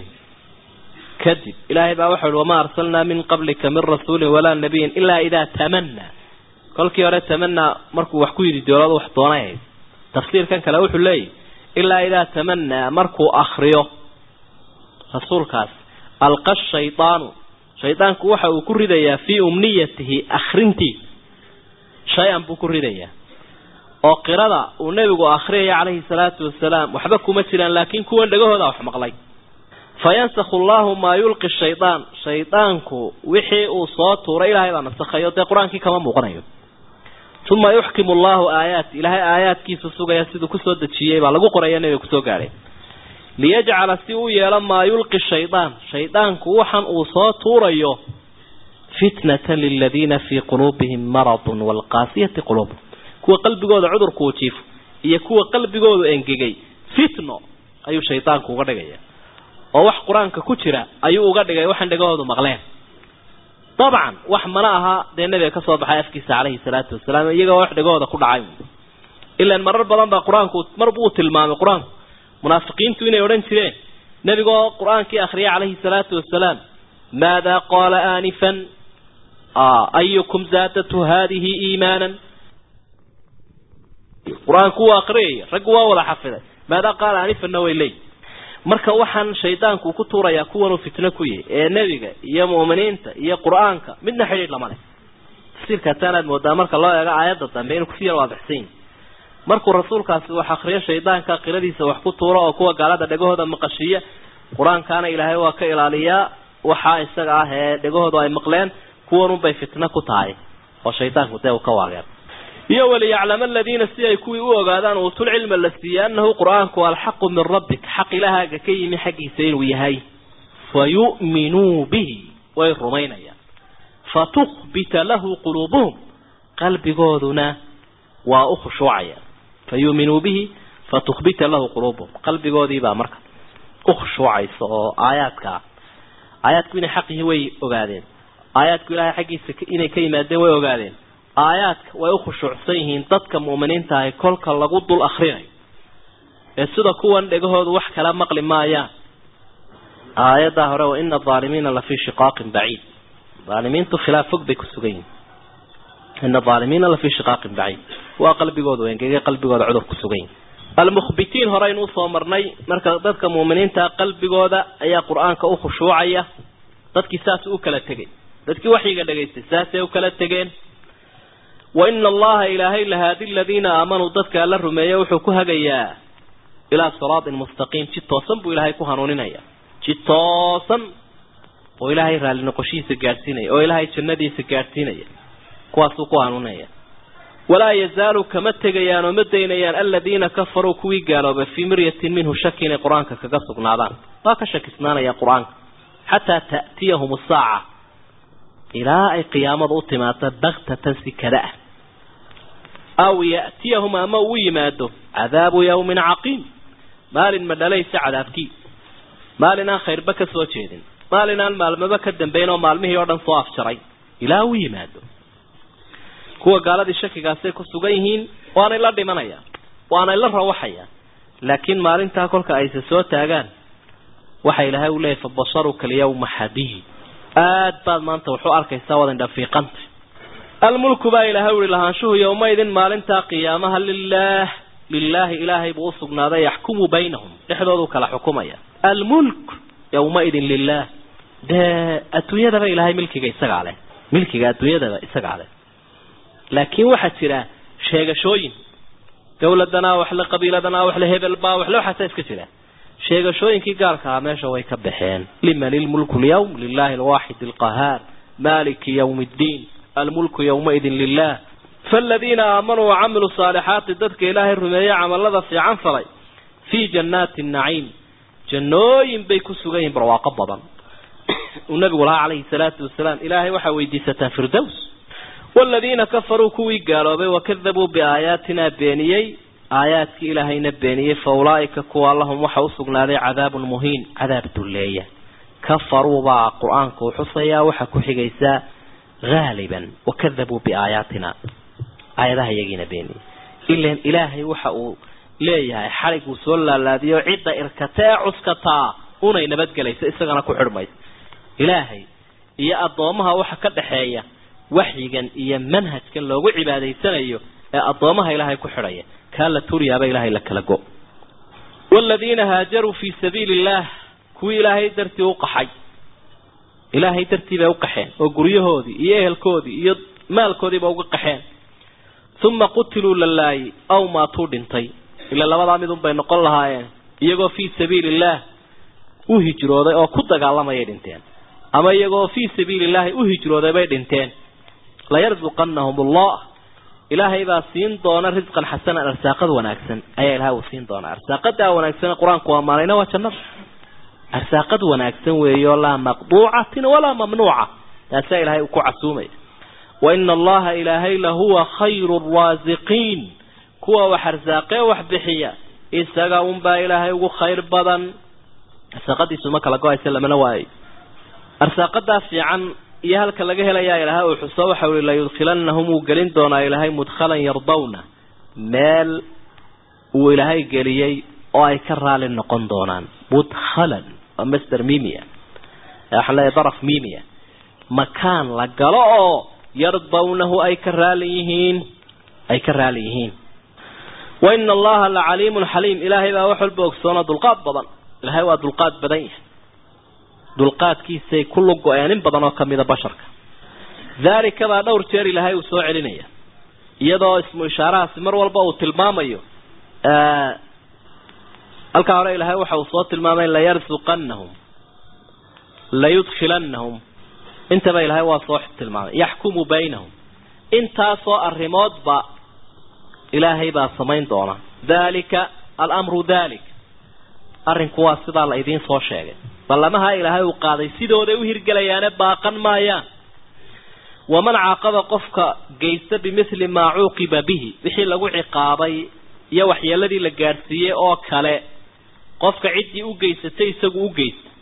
kadib ilaahay baa wuxuu ma arsalna min qablika min rasuulin wala nabiyyin illa idha tamanna kolkii hore tamanna markuu wax ku yiri doolada wax doonay tafsiirkan kale wuxuu leeyahay illa idha tamanna markuu akhriyo rasuulkaas alqa shaytaanu shaytaanku waxa uu ku ridayaa fi umniyatihi akhrinti shayan buu ku ridayaa oo qirada uu nabigu akhriyay calayhi salaatu wasalaam waxba kuma jiraan laakiin kuwan dhagahooda wax maqlay fayansakhu Allahu ma yulqi shaytaan shaytaanku wixii uu soo tuuray ilaahay baa nasakhayo de quraankii kama muuqanayo thumma yuhkimu Allahu ayat ilaahay aayadkiisa sugaya sidoo ku soo dajiyay baa lagu qorayaa nabiga ku soo gaaray liyaj'ala si uu yeelo ma yulqi shaytaan shaytaanku waxan uu soo tuurayo fitnatan lil ladina fi qulubihim maradun wal qasiyati qulubuhum kuwa qalbigooda cudurku uu jiif iyo kuwa qalbigoodu engegay fitno ayuu shaytaanku uga dhigaya oo wax quraanka ku jira ayuu uga dhigay waxan dhagahoodu maqleen طبعا wax mana aha de nabiga ka soo baxay afkiisa calayhi salaatu wasalaam iyaga wax dhagahooda ku dhacay illa marar badan ba quraanku mar buu tilmaamay quraanku munaafiqiintu inay oran jireen nabiga quraankii akhriya calayhi salaatu wasalaam maada qala anifan ayyukum zaatatu hadhihi iimanan quraanku akhriya rag waa wada xafiday maada qala anifan waylay marka waxan shaytaanku ku tuuraya kuwan fitna ku yahay ee nabiga iyo muuminiinta iyo quraanka midna xiriir lama leh sirka tanad moodaa marka loo eego aayada dambe inuu ku fiir waadixsan markuu rasuulkaasi wax akhriyo shaytaanka qiradiisa wax ku tuuro oo kuwa gaalada dhagahooda maqashiya quraankaana ilaahay waa ka ilaaliya waxa isaga ah ee dhagahooda ay maqleen kuwan bay fitna ku tahay oo shaytaanku taa ka waageer iyo wali ya'lam alladina siyay kuwi u ogaadaan oo tul cilmi la siiyanahu quraanku wal haqq min rabbik haqq ilaaha ka yimi xaqiisa inuu yahay fayu'minu bihi wa yurumaynaya fatukhbita lahu qulubuhum qalbigooduna wa ukhshu'aya fayu'minu bihi fatukhbita lahu qulubuhum qalbigoodii baa marka ukhshu'ayso oo aayaadka aayaadku inay xaq yihiin way ogaadeen aayaadku ilaahay xaqiisa inay ka yimaadeen way ogaadeen aayaadka way u khushuucsan yihiin dadka muuminiinta ah kolka lagu dul akhrinayo ee sida kuwan dhagahoodu wax kala maqli maayaan aayada hore wa inna adh-dhaalimiina la fi shiqaaqin baciid dhaalimiintu khilaaf fog bay ku sugan yihiin inna adh-dhaalimiina la fi shiqaaqin baciid waa qalbigoodu weengay qalbigooda cudur ku sugan yihiin المخبتين هراين وصومرني مركز ضدك مؤمنين تا قلبي جودا أي قرآن كأخو شوعية ضدك ساس أكلت تجين ضدك وحي قد جيت ساس أكلت تجين وإن الله إلهي لهذه الذين آمنوا ضدك على الرمية وحكوها جيا إلى صراط مستقيم شتوصم وإلهي كهانونين يا شتوصم وإلهي رال نقشي سجارتيني وإلهي شندي سجارتيني كواسو كهانونين ولا يزال كما تجيان ومدينيان الذين كفروا كوي قالوا في مرية منه شكين قرآن كقصق نادان باك شك اسنان يا قرآن حتى تأتيهم الساعة إلى أي قيامة أطمات بغتة سكراء أو يأتيهم أموي ماده عذاب يوم عقيم مال مد ليس عذابك مالنا خير بك سوتشيد مالنا المال ما بكدن بينه ومال مه يردن صواف شرعي إلى وي ماده kuwa gaalada shakigaasay ku sugan yihiin waana la dhimanaya waana la rawaxaya laakiin maalinta kolka ay soo taagaan waxa ilaahay u leeyahay fabasharuka al-yawma hadid aad baad maanta wuxuu arkaysaa wadan dhafiiqanta al-mulku ba ilaahay u lahaanshuhu yawmaydin maalinta qiyaamaha lillaah lillaah ilaahay buu sugnaaday yaxkumu baynahum dhexdoodu kala xukumaya al-mulk yawmaydin lillaah da atuyada ba ilaahay milkiga isaga leh milkiga atuyada isaga leh لكن واحد ترى شيء شوين دولتنا وحلا قبيلتنا وحلا هبل با وحلا حساس كتير شيء شوين كي قال كامل شوي كبحين لمن الملك اليوم لله الواحد القهار مالك يوم الدين الملك يومئذ لله فالذين آمنوا وعملوا الصالحات ضدك إله الرمية عمل الله في عنفري في جنات النعيم جنوين بيكسوين برواقب بضن والنبي الله عليه الصلاة والسلام إلهي وحوي دي ستافردوس والذين كفروا كوي قالوا وكذبوا بآياتنا بينيي آيات إلهينا بينيي فأولئك كوا اللهم وحوصقنا ذي عذاب مهين عذاب دلية كفروا بع قرآن كوحصيا وحكو حقيسا غالبا وكذبوا بآياتنا آياتها يجينا بيني إلا إلهي وحقو ليه حرق وسولا الذي يعد إركتاع عسكتا هنا ينبدك ليس إساقنا كحرميس إلهي يا أضامها وحكد حيا وحيجا إيا منهج كان لو عبادة سنة أضامها إلهي كحرية كان لتوريا بإلهي لك لقو والذين هاجروا في سبيل الله كوي إلهي درتي وقحي إلهي درتي بوقحين وقريه هودي إياه الكودي إياه مال كودي بوقحين ثم قتلوا لله أو ما طودنتي إلا لما ضامدون بين قلها يقو في سبيل الله وهجروا ذي أو كدق على ما يدنتين أما يقو في سبيل الله وهجروا ذي بيدنتين لا يرزقنهم الله إلهي باسين دونا رزقا حسنا أرساقد وناكسن أي إلهي وسين دونا أرساقد وناكسن القرآن قوام علينا وشنف أرساقد وناكسن ويولا مقطوعة ولا ممنوعة لا سائل هاي وكوع سومي وإن الله إلهي لهو خير الرازقين كوا وحرزاقه وحبحية إساقهم با إلهي وخير بدن أرساقد يسمك لقوا يسلم نواي أرساقد في عن يهلك لجه لا يا إلهي وحصوا حول لا يدخلنهم وقلين دونا إلهي مدخلا يرضونه مال وإلهي قليي أو يكرر للنقن دونان مدخلا ومستر ميميا أحلى ظرف ميميا مكان لقلاه يرضونه أي كراليهين أي كراليهين وإن الله لعليم حليم إلهي ذا وحل بوكسونا دلقات بدن إلهي ودلقات بدنيه دلقات كيسي كل قوانين بدنوا كميدا بشرك ذلك ما دور تيري لهاي وسوء علينيا يدو اسمه إشارة سمر والبا وتلماميو آه الكهراء لهاي وحوصوات المامين لا يرزقنهم لا يدخلنهم انت بقى لهاي وصوح التلمامين يحكم بينهم انت صوء الرماد با إلهي با سمين دونا ذلك الأمر ذلك أرن كواس صدا الله إذين صوح شاقه بلما هاي إلهي وقاضي سيدو دي وهرقليان باقا مايان ومن عاقب قفك جيس بمثل ما عوقب به بحي لغو عقابي يوحي الذي لقارسيه او كالي قفك عدي او جيستي ساقو او جيس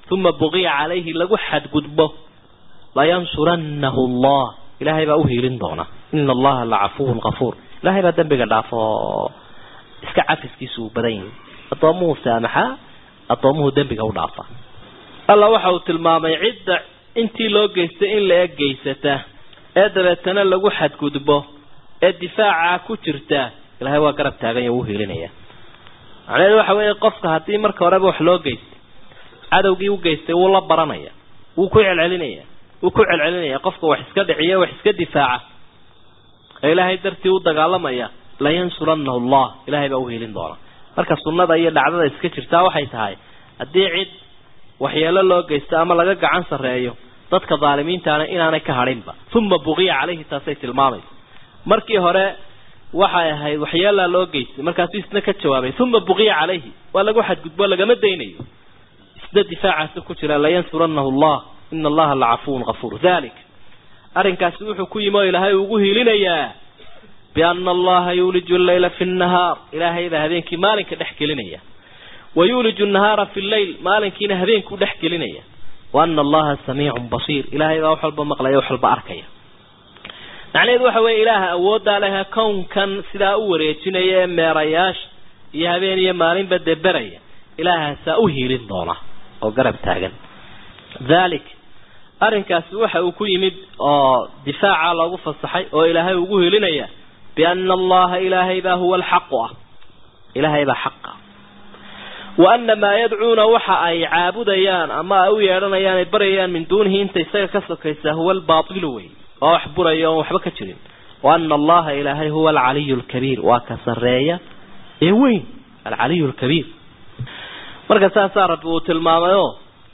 ثم بغي عليه لغو حد قدبه لا ينصرنه الله إلهي بأوهي لندونا إن الله لعفو غفور إلهي بأدنبك العفو اسكا عفز كيسو بدين أطاموه سامحا أطاموه دنبك أو ضعفا الله وحاو تلمامي عدة انتي لو قيست إن لأك قيسته أدبتنا لغو حد قدبه الدفاع كترته إلهي وقرب تاغي يوهي لنيا على وحوي قفك هاتي marka hore wax loo geystay cadawgii u geystay wuu la baranaya wuu ku celcelinaya wuu ku celcelinaya qofka wax iska dhiciyo wax iska difaaca ilaahay dartii u dagaalamaya la yansurannahu Allah ilaahay baa u heelin doona marka sunnada iyo dhacdada iska jirtaa waxay tahay hadii cid waxyeelo loo geystay ama laga gacan sareeyo dadka daalimiintaana inaanay ka harinba thumma bughiya alayhi taasay tilmaamay markii hore waxay ahayd waxyeelo loo geystay markaas isna ka jawaabay thumma bughiya alayhi wala waxad gudbo laga ma deynayo isda difaacaas ku jira la yansurannahu Allah inna Allah la'afuun ghafuur dhalik arinkaas wuxuu ku yimo ilaahay ugu hiilinaya bi anna Allah yuliju al-layla fi an-nahar ilaahay habeenkii maalinka dhaxgelinaya wa yuliju an-nahara fi al-layl maalinkiina habeenku dhaxgelinaya wa anna Allah samii'un basiir ilaahay wax walba maqlayo wax walba arkaya macnaheedu waxa weey ilaaha awooda leh koonkan sida uu wareejinayo meerayash iyo habeen iyo maalin badeberaya ilaaha saa u hiilin doona oo garab taagan dhalik arinkaas waxa uu ku yimid oo difaaca lagu fasaxay oo ilaahay ugu hiilinaya bi anna Allah ilaahay ba huwa al-haqq ilaahay ba haqq wa anna ma yad'una waxa ay caabudayaan ama ay u yeeranayaan ay barayaan min duunihi inta isaga ka sokaysa huwa al-baatil way وأحبر يوم وحبك تشرين وأن الله إلهي هو العلي الكبير وكسرية إيه وين العلي الكبير مركز صارت وتلماميو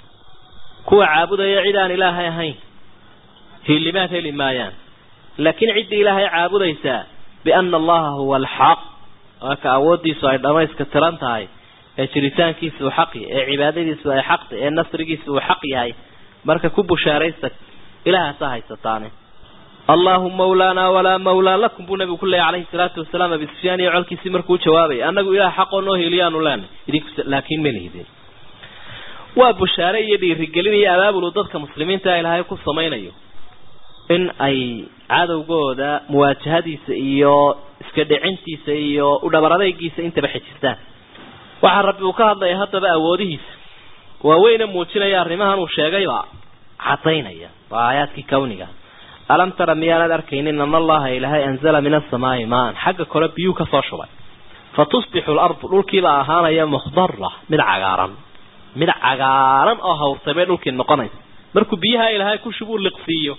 كو عابد يعيدان إلهي هين هي اللي مات هي ما يان لكن عد إلهي عابد يسا بأن الله هو الحق وكأودي صعيد أما يسكتران تاي شريتان كيسو حقي عبادي كيسو حقي النصر كيسو حقي هاي مركز كوبو شاريستك إله ساهي ستاني اللهم مولانا ولا مولا لكم بنبي كله عليه الصلاة والسلام بسفيان يعلك سمركو جوابي أنه إله حق أنه هليان لان لكن من هذين وبشاري يدي رجالين أباب الوضاد كمسلمين تا إلهي يكون صمين أيو إن أي عادو قودا مواجهتي سئيو اسكدعنتي سئيو ودبراديكي سئنت بحجستان وعربي وكهضا يهد بقى ووديس ووين موتشنا يا رماهن وشاقي بقى عطينا يا وآياتك كونك ألم ترى ميانا أركين إن الله إلهي أنزل من السماء ماء حق كرب بيوك فاشوا فتصبح الأرض للكي لأهانا يا مخضرة من عقارا من عقارا أهور سبيل للكي النقنيس مركو بيها إلهي كل شبور لقصيه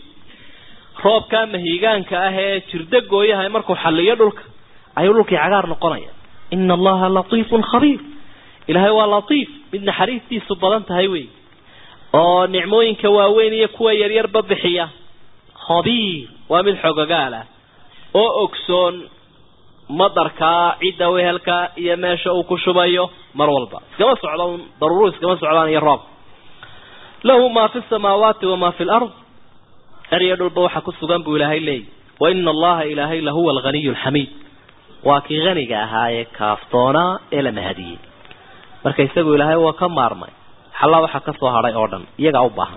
روب كان مهيغان كأهي تردق وياها مركو حليا للك أيو للكي عقار نقنيا إن الله لطيف خبير إلهي هو لطيف من حريثي سبضان تهيوي oo nicmooyinka waaweyn iyo kuwa yar yar babixiya khabiir waa mid xoogagaala oo ogsoon madarka cida wehelka iyo meesha uu ku shubayo mar walba iskama socdaan daruuro iskama socdaan iyo roob lahu ma fi samawati wa ma fi al-ard ariyadu waxa ku sugan buu ilaahay leey wa inna allaha ilaahay lahu al-ghaniy al-hamid wa ki ghaniga ahaaye kaaftoona ila mahadiye marka isagu ilaahay waa ka maarmay الله waxa ka soo haray oo dhan iyaga u baahan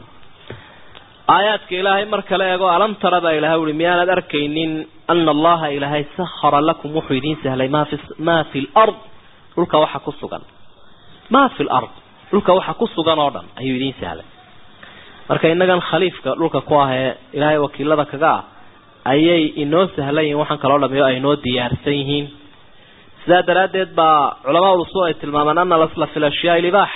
aayadka ilaahay marka la eego alam tarada ilaahay wali miyaanad arkaynin anna allaha ilaahay sakhara lakum wuxuudin sahlay ma fi ma fi al-ard dhulka waxa ku sugan ma fi al-ard dhulka waxa ku sugan oo dhan ayuu idin sahlay marka inagan khaliifka dhulka ku ah ilaahay wakiilada kaga ayay inoo sahlayeen waxaan kala dhamayo ay noo diyaarsan yihiin sida daraadeed ba culimadu soo ay tilmaamaan anna lasla fil ashyaa libah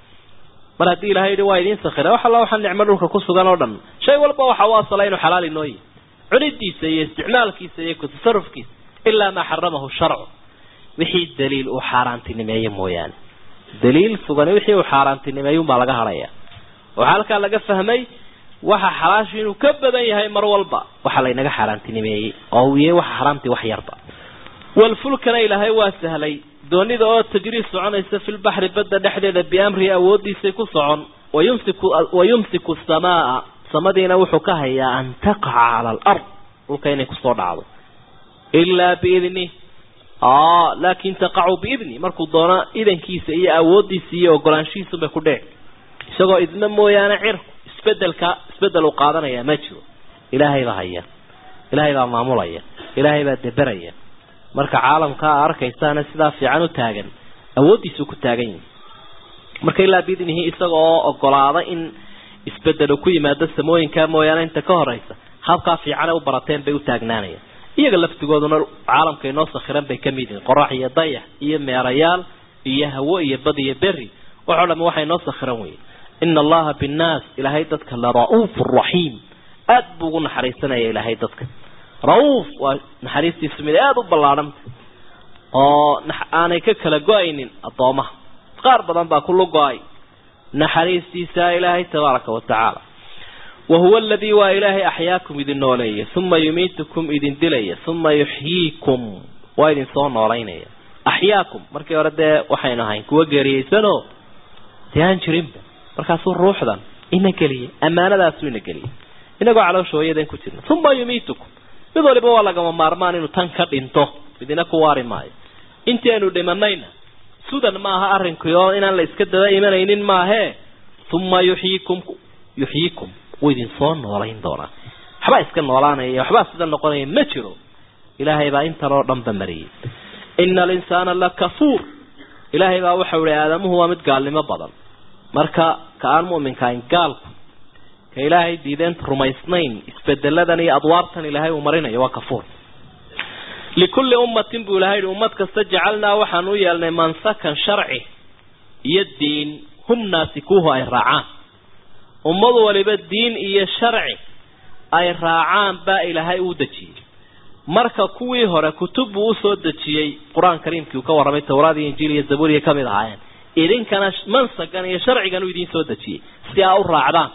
mar hadii ilaahay waa idin sakhira waxa la waxaan nicmo dhulka ku sugan oo dhan shay walba waxa waasalay inuu xalaal inoo yahay cunidiisa iyo isticmaalkiisa iyo ku tasarrufkiisa illa ma haramahu sharcu wixii daliil u xaaraantinimeeyay mooyaan daliil sugan wixii u xaaraantinimeeyay baa laga haraya waxa halka laga fahmay waxa xalaash inuu ka badan yahay mar walba waxa la inaga xaaraantinimeeyay oo uu yahay waxa xaraamti wax yarba wal fulkana ilaahay waa sahlay doonida oo tajriis soconaysa fil bahri badda dhexdeeda biamri awoodiisa ku socon wayumsiku wayumsiku samaa samadina wuxuu ka hayaa an taqa ala al-ard ulkayna ku soo dhacdo illa biidni ah laakin taqa'u biidni markuu doona idankiisa iyo awoodiisa iyo ogolaanshiisa ba ku dhig isagoo idna mooyaane cirku isbedelka isbedel u qaadanaya ma jiro ilaahay baa haya ilaahay baa maamulaya ilaahay baa deberaya marka caalamka arkaysaana sidaa fiican u taagan awoodiisu ku taagan yahay marka ilaa bidnihi isagoo ogolaada in isbedel ku yimaado samooyinka mooyaane inta ka horeysa habka fiican u barateen bay u taagnaanayaan iyaga laftigooduna caalamka inoo sakhiran bay kamid yihiin qorax iyo dayax iyo meerayaal iyo hawo iyo bad iyo berri waxa dhan waxay noo sakhiran weeyeen inna allaha binnaas ilaahay dadka la ra'uufur rahiim aad buu naxariisanaya ilaahay dadka ra'uuf waa naxariistiisu mid aad u ballaaran oo aanay ka kala go'aynin adoomaha qaar badan baa ku lugoay naxariistiisa ilaahay tabaaraka wa tacaala وهو الذي وإله أحياكم إذن نوليه ثم يميتكم إذن دليه ثم يحييكم وإذن صون نولينيه أحياكم مركي ورد وحينا هين كوا قريسانو تيان شريم مركاسو الروح ذا إنك لي أمانة ذا سوينك لي إنك على شوية ذين كتيرنا ثم يميتكم يقول بوا لك مارمان إنه تنكر إنتو إذن كواري ماي إنت أنو دمانينا سودان ماها أرن كيو إن الله إسكت دائما إنن ماها ثم يحييكم يحييكم وإذن صون نولين دونا حبا إسكن نولانا وحبا سودان نقولنا مجرو إلهي با إنت رب مريد إن الإنسان لكفور إلهي با وحوري آدم هو متقال لما بدل مركا كأن مؤمن كان قال كإلهي ديدين رميسنين اسبدل لدني أدوارتن إلهي ومرين يوا كفور لكل أمة بإلهي الأمة كستجعلنا وحنويا لمن سكن شرعي يدين هم ناسكوه أي رعان أمضوا لبالدين إيا الشرعي أي رعان با إلهي ودجي marka kuwii hore kutub uu soo dajiyay quraan kariimkii ka waramay tawraad iyo injiil iyo zabuur iyo kamid ahaayeen idinkana mansagan iyo sharcigan uu idin soo dajiyay si ay u raacdaan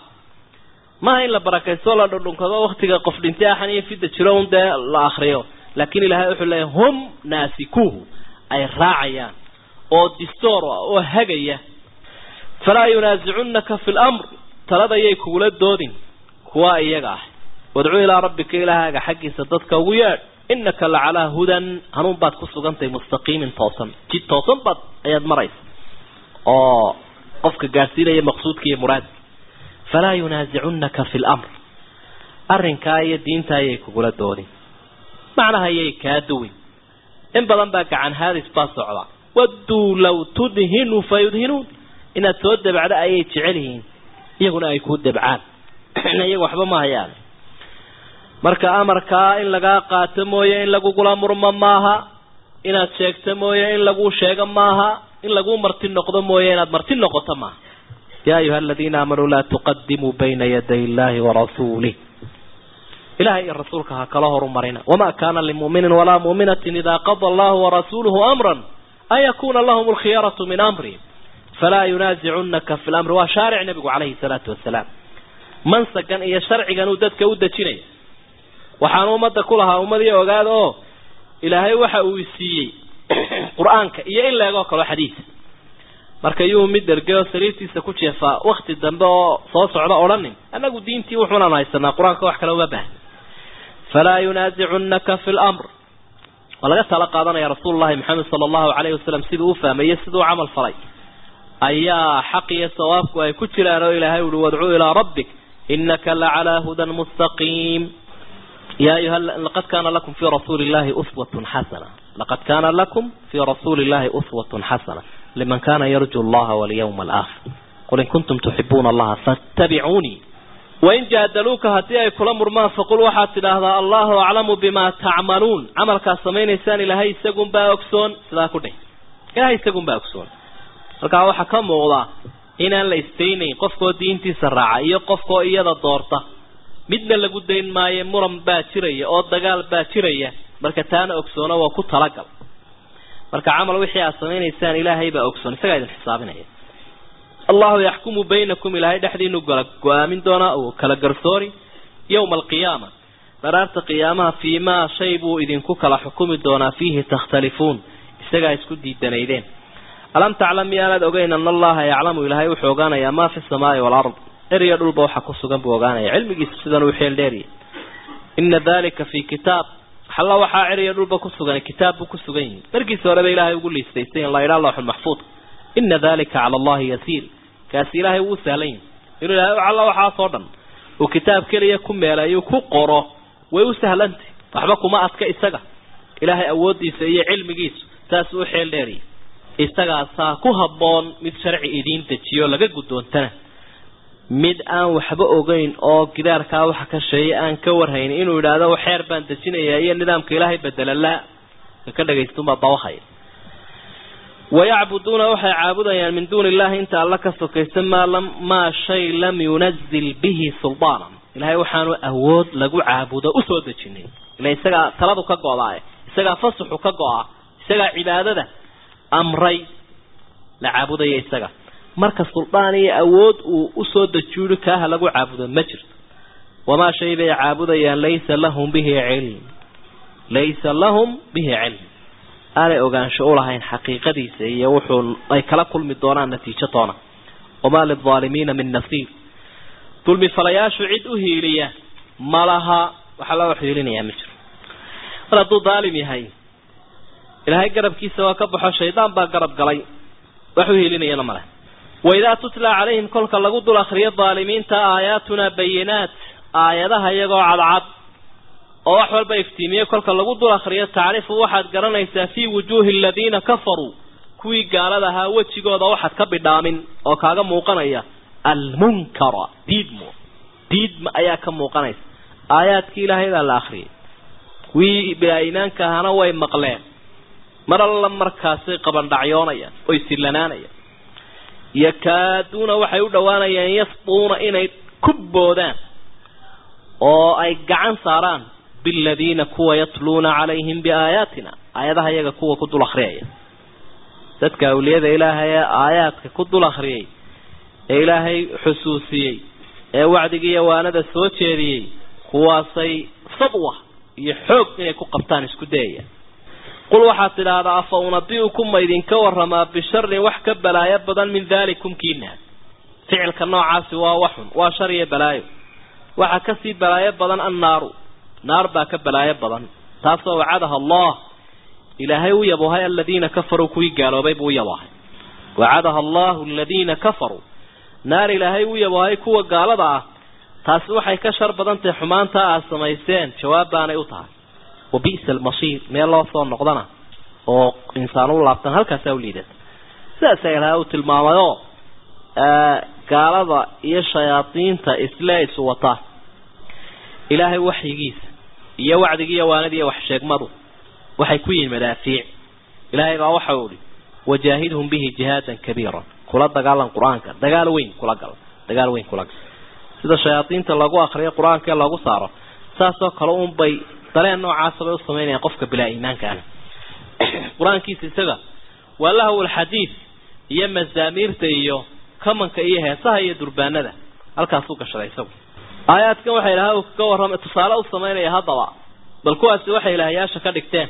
ma in la barakaysto la dhunkado waqtiga qof dhintay ahan iyo fida jiro uu la akhriyo laakiin ilaahay wuxuu leeyahay hum naasikuhu ay raacayaan oo distoor oo hagaya fala yunazi'unka fil amr taladayay kula doodin kuwa iyaga ah ودعو إلى ربك إلهك حقي صدتك ويا إنك لعلى هدى هنون بات كسوغانتي مستقيم توصن جيت توصن بات أياد مريس أو قفك قاسيلة مقصودك يا مراد فلا ينازعنك في الأمر أرنكاية دين تايك وقول دوري معناها يك هادوي إن بلن باك عن هذه سباس علا ودوا لو تدهنوا فيدهنون إن تود بعد أي تعلهين يقول أيكود دبعان يقول حبا ما هيان marka amarka in laga qaato mooyee in lagu gula murma maaha inaad sheegto mooyee in lagu sheego maaha in lagu marti noqdo mooyee inaad marti noqoto maaha ya ayuha alladina amanu la tuqaddimu bayna yaday illahi wa rasulihi ilahi rasuulka ha kala horumarina wama kana lil mu'minin wala mu'minatin idha qada allahu wa rasuluhu amran ay yakuna lahum al khiyaratu min amri fala yunazi'unka fil amri wa shari' nabigu alayhi salatu wassalam man sagan iyo sharcigan uu dadka u dajinay waxaan umada ku lahaa umadii ogaad oo ilaahay waxa uu siiyay quraanka iyo in laga kala xadiis marka yuu mid dargeeyo sariirtiisa ku jeefa waqti dambe oo soo socda oranin anagu diintii wuxuuna haysanaa quraanka wax kale uga baahan fala yunazi'unka fil amr walaga tala qaadanaya rasuulullaahi maxamed sallallahu alayhi wasallam sidoo uu fahmay sidoo amal falay ayaa xaqiya sawaabku ay ku jiraan oo ilaahay uu wad'u ila rabbik innaka la'ala hudan mustaqim يا أيها لقد كان لكم في رسول الله أسوة حسنة لقد كان لكم في رسول الله أسوة حسنة لمن كان يرجو الله واليوم الآخر قل إن كنتم تحبون الله فاتبعوني وإن جادلوك هتيا كل مرمان فقل وحات هذا الله أعلم بما تعملون عمل كاسمين إنسان لهي سجون باوكسون سلا كده لهي سجون باوكسون ركعوا حكم والله إن الاستيني قفوا دين تسرع يقفوا إياه الدورته midna lagu dayn maayo muran baa jiraya oo dagaal baa jiraya marka taana ogsoona waa ku talagal marka amal wixii aad sameeynaysan ilaahay baa ogsoon isaga idin xisaabinaya Allahu yahkumu baynakum ilaahay dhaxdiinu go'aamin doona oo kala garsoori yawm alqiyaama baraarta qiyaamaha fiima shaybu idinku kala xukumi doona fihi takhtalifun isaga isku diidanaydeen alam ta'lam ya la ogeyn an Allah ya'lamu ilaahay wuxuu ogaanayaa ma fi samaa'i wal ard إريا دولبا waxa ku sugan boogaana cilmigiisa sidan uu xeel dheeri inna dhalika fi kitab halla waxa iriya dulba ku sugan kitaab ku sugan markiisa hore ilaahay ugu liistaysay in la ilaa lawhul mahfuz inna dhalika ala allah yasir kaasi ilaahay wuu sahlan inuu ilaahay alla waxa soo dhan oo kitaab kaliya ku meelayo ku qoro way u sahlantay waxba kuma adka isaga ilaahay awoodiisa iyo cilmigiisa taas uu xeel dheeri isaga saa ku haboon mid sharci idin dejiyo laga gudoontana mid aan waxba ogeyn oo gidaarka waxa ka sheeyay aan ka warhayn inuu yiraahdo xeer baan dejinaya iyo nidaamka ilaahay beddelala ka dhageysto ma baawahay ويعبدون وحي عابدين من دون الله انت الله كسكيس ما لم ما شيء لم ينزل به سلطانا إلهي وحانو أهود لقو عابده أسود الجنين إلهي سيقى طلبه كقوضاء سيقى فصحه كقوضاء سيقى عبادة أمري لعابده يسيقى مركز سلطاني أهود أسود الجنين كاها لقو عابده مجر وما شيء عابدين ليس لهم به علم ليس لهم به علم أنا أوجانش أولها إن حقيقة دي سيوحون أي كلا كل مدونا نتيجة طانا وما للظالمين من نصير طول مفلياش عد أهيلية ما لها وحلا وحيلين يا مجر ولا دو ظالمي هاي إلى هاي قرب كيس وكبح الشيطان بقرب قلي وحيلين يا نمله وإذا تتلى عليهم كل كلا قد الأخرية الظالمين تا آياتنا بينات آياتها يقع على عب oo wax walba iftiimiye kolka lagu dul akhriyo taariifu waxaad garanaysaa fi wujuuhi alladina kafaru kuwi gaalada ha wajigooda waxaad ka bidhaamin oo kaaga muuqanaya almunkara diidmo diidma ayaa ka muuqanaysa aayaadkii ilaahay la akhriyay kuwi bilaaynaanka hana way maqleen mar alla markaasay qaban dhacyoonayaan oo isilanaanayaan yakaaduna waxay u dhawaanayaan yasbuuna inay ku boodaan oo ay gacan saaraan بالذين كوا يطلون عليهم بآياتنا آياتها يجا كوا كدو الأخرية تذكر أولياء إلهي آيات كدو الأخرية إلهي حسوسية وعدك يوانا دا سوتشيري كوا سي صبوة يحوك إنكو قبطان اسكدية قل وحات الهذا عفا ونبيكم إذن كورما بشر وحكب بلايا بدل من ذلكم كينها فعل كالنوع سوا وحن وشري بلايا وحكسي بلايا بدل النار نار باك بلايا بدن تاسو وعدها الله إلهي ويبوها الذين كفروا كوي قالوا بيبو يبوها وعدها الله الذين كفروا نار إلهي ويبوها كوي قالوا ضعه تاسو حي كشر بدن تحمان تاس سميسين شوابانا يوطها وبئس المصير ما الله صلى نقضنا وإنسان الله أبتن هل كساوليدت سأسألها وتلماميو قالوا ضع إيا شياطين تا إسلايس وطاه إلهي وحي جيس يا وعدك يا واندي يا وحشاك مضوا وحي كوين مدافع إلهي بقى وحولي وجاهدهم به جهادا كبيرا كلا دقال القرآن كان دقال وين كلا قال دقال وين كلا سيدا الشياطين تلاقوا آخرية قرآن كان لاقوا صاروا ساسوا قلوهم بي طلع النوع عاصبه الصمين يقفك بلا إيمان كان قرآن كيس سيدا ولا هو الحديث يما الزامير تيو كمان كأيها سهي دربان ده الكاسوك الشرعي سوي آيات كم وحي لها وكورهم اتصاله الصمين يهضوا بل كواس وحي لها ياشا كدكتين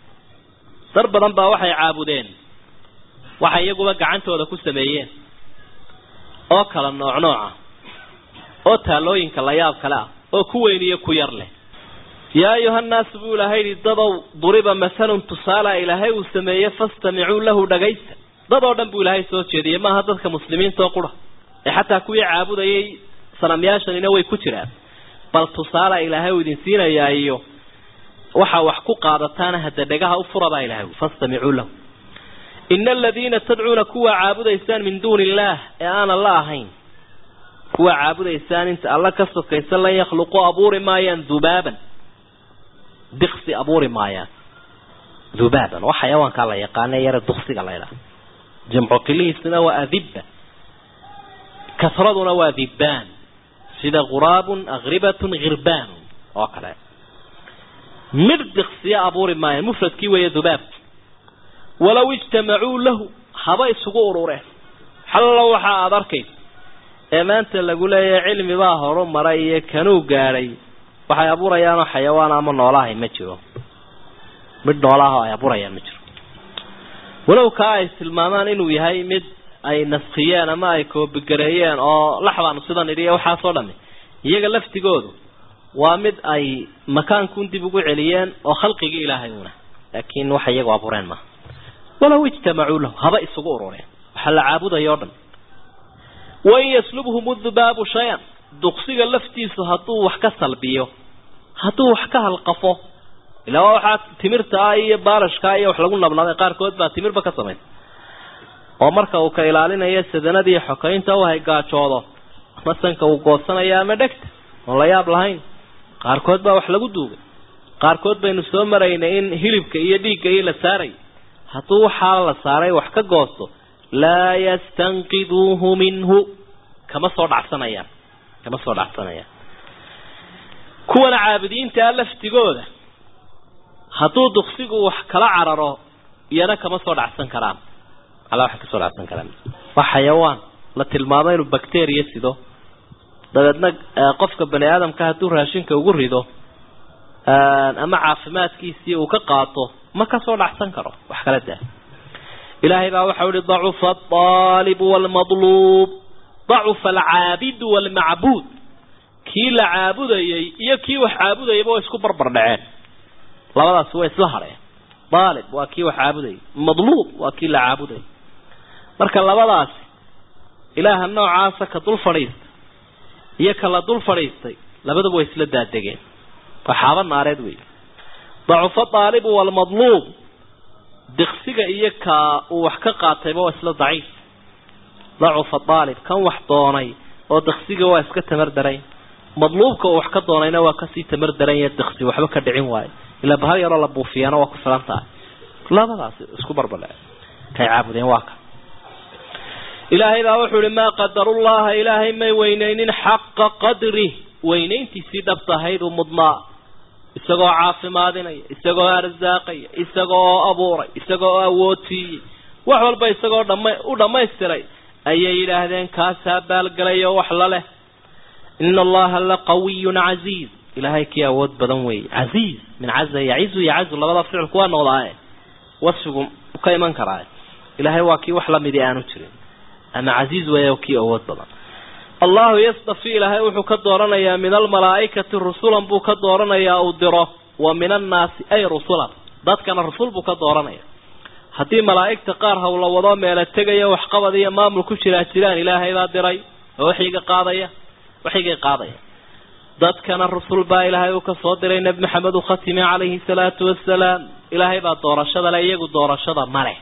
ضرب ضنبا وحي عابدين وحي يقول بقى عنته ولا كسميين او كلا النوع نوعا او تالوين كلا ياب كلا او كوين يكو يرله يا أيها الناس بيقول هاي الضضو ضرب مثلا تصالى إلى هاي وسميه فاستمعوا له دقيت ضضو دنبوا لهاي سوتش دي ما هذا كمسلمين توقره حتى كوي عابد أي صنمياشا إنوي كتير بل تصالى إلى هاي ودنسينا يا أيو وحا وحكو قادتانا هدا دقاها أفرضا إلى هاي فاستمعوا له إن الذين تدعون كوا عابد إنسان من دون الله أنا الله هين كوا عابد إنسان انت الله كسر كيسان لا يخلقوا أبور مايا ذبابا دخسي أبور مايا ذبابا وحيوان كالله يقانا يرى دخسي كالله يرى جمع قليسنا وأذبة كثرتنا وذبان سيدا غراب أغربة غربان وقال مردخسي أبور مايا مفرد كي ويا ذباب ولو اجتمعوا له حباي سقور ره حلوا وحا أدركي إمانت اللي قول يا علم ظاهر مرأي كانوا قاري waxay abuurayaan xayawaan ama noolahay ma jiro mid noolaha ay abuurayaan ma jiro walow ka ay tilmaamaan inuu yahay mid ay nasqiyaan ama ay koobigareeyaan oo laxbaan sidan iriyo waxa soo dhamay iyaga laftigoodu waa mid ay makaanku dib ugu celiyeen oo khalqiga ilaahay una laakiin waxa iyagu abuureen ma walow ijtamacuu lahu haba isugu urureen waxa la caabudayo dhan وإن يسلبهم الذباب شيئا دقسيق اللفتيس هاتو وحكا سلبيو هاتو وحكا القفو إلا وحا تمر تاي بارش كاي وحلقون لبنان قار كود با تمر بكا سمين ومركا وكايلالين يسدنا دي حكاين تاوهي قاتشوضو مثلا كوقوصنا يا مدكت والله ياب لهين قار كود با وحلقو دوغي قار كود با نسو مرين إن هلبك إيا ديك إيا لساري هاتو حال لساري وحكا قوصو لا يستنقذوه منه كما صور عسنا يا كما صور عسنا يا كون عابدين تألف تقوله هاتو دقسيقو وحكلا عرارو يانا كما صور عسن كلام على وحكا صور عسن كلام وحيوان لتلمامين وبكتيريا سيدو دادنا قفك بني آدم كهاتو راشينك وقريدو أما عافمات كيسي وكقاطو ما كصور عسن كرو وحكلا ده إلهي بقى حول ضعف الطالب والمطلوب ضعف العابد والمعبود كي العابد يا كي وحابد يبغى يسكو بربر دعان لا والله سوى سهرة طالب وكي وحابد مطلوب وكي العابد مرك الله والله إله النوع عاسك طول فريست يكلا طول فريست لابد بو يسلد دقين فحاول نارد وي ضعف الطالب والمطلوب دقسيقا إيكا وحكا قاتيبا واسلا ضعيف ضعف الطالب كان وحطوني ودقسيقا واسكا تمردرين مطلوبك وحكا دونينا وكسي تمردرين يدقسي وحبكا دعين واي إلا بها يرى لبوفيانا وكسلانتا لا لا لا اسكو بربلا كي عابدين واكا إلهي لا وحول ما قدر الله إلهي ما وينين حق قدره وينين تسيدبتا هيدو مضماء isagoo caafimaadinaya isagoo arzaaqaya isagoo abuuray isagoo awoodtii wax walba isagoo dhamay u dhameystiray ayay yiraahdeen kaasa baalgalayo wax la leh inna allaha la qawiyyun aziz ilaahay ki awood badan weey aziz min azza ya'izu ya'zu labada ficil kuwa noolaaye wasfigu ka iman karaa ilaahay waa ki wax la mid aanu jirin ama aziz weeyo ki awood badan الله يصطفي لها وحو كدورنا يا من الملائكة رسولا بو كدورنا يا أدره ومن الناس أي رسولا ذات كان الرسول بو كدورنا يا حتى ملائكة قارها ولا وضع ميلا تجيا وحقبة دي أمام الكشرة تلان إلهي ذا دري وحيق قاضية وحيق قاضية ذات كان الرسول با إلهي وكصدر النبي محمد وختم عليه الصلاة والسلام إلهي ذا دور الشذا لا يجو دور الشذا مره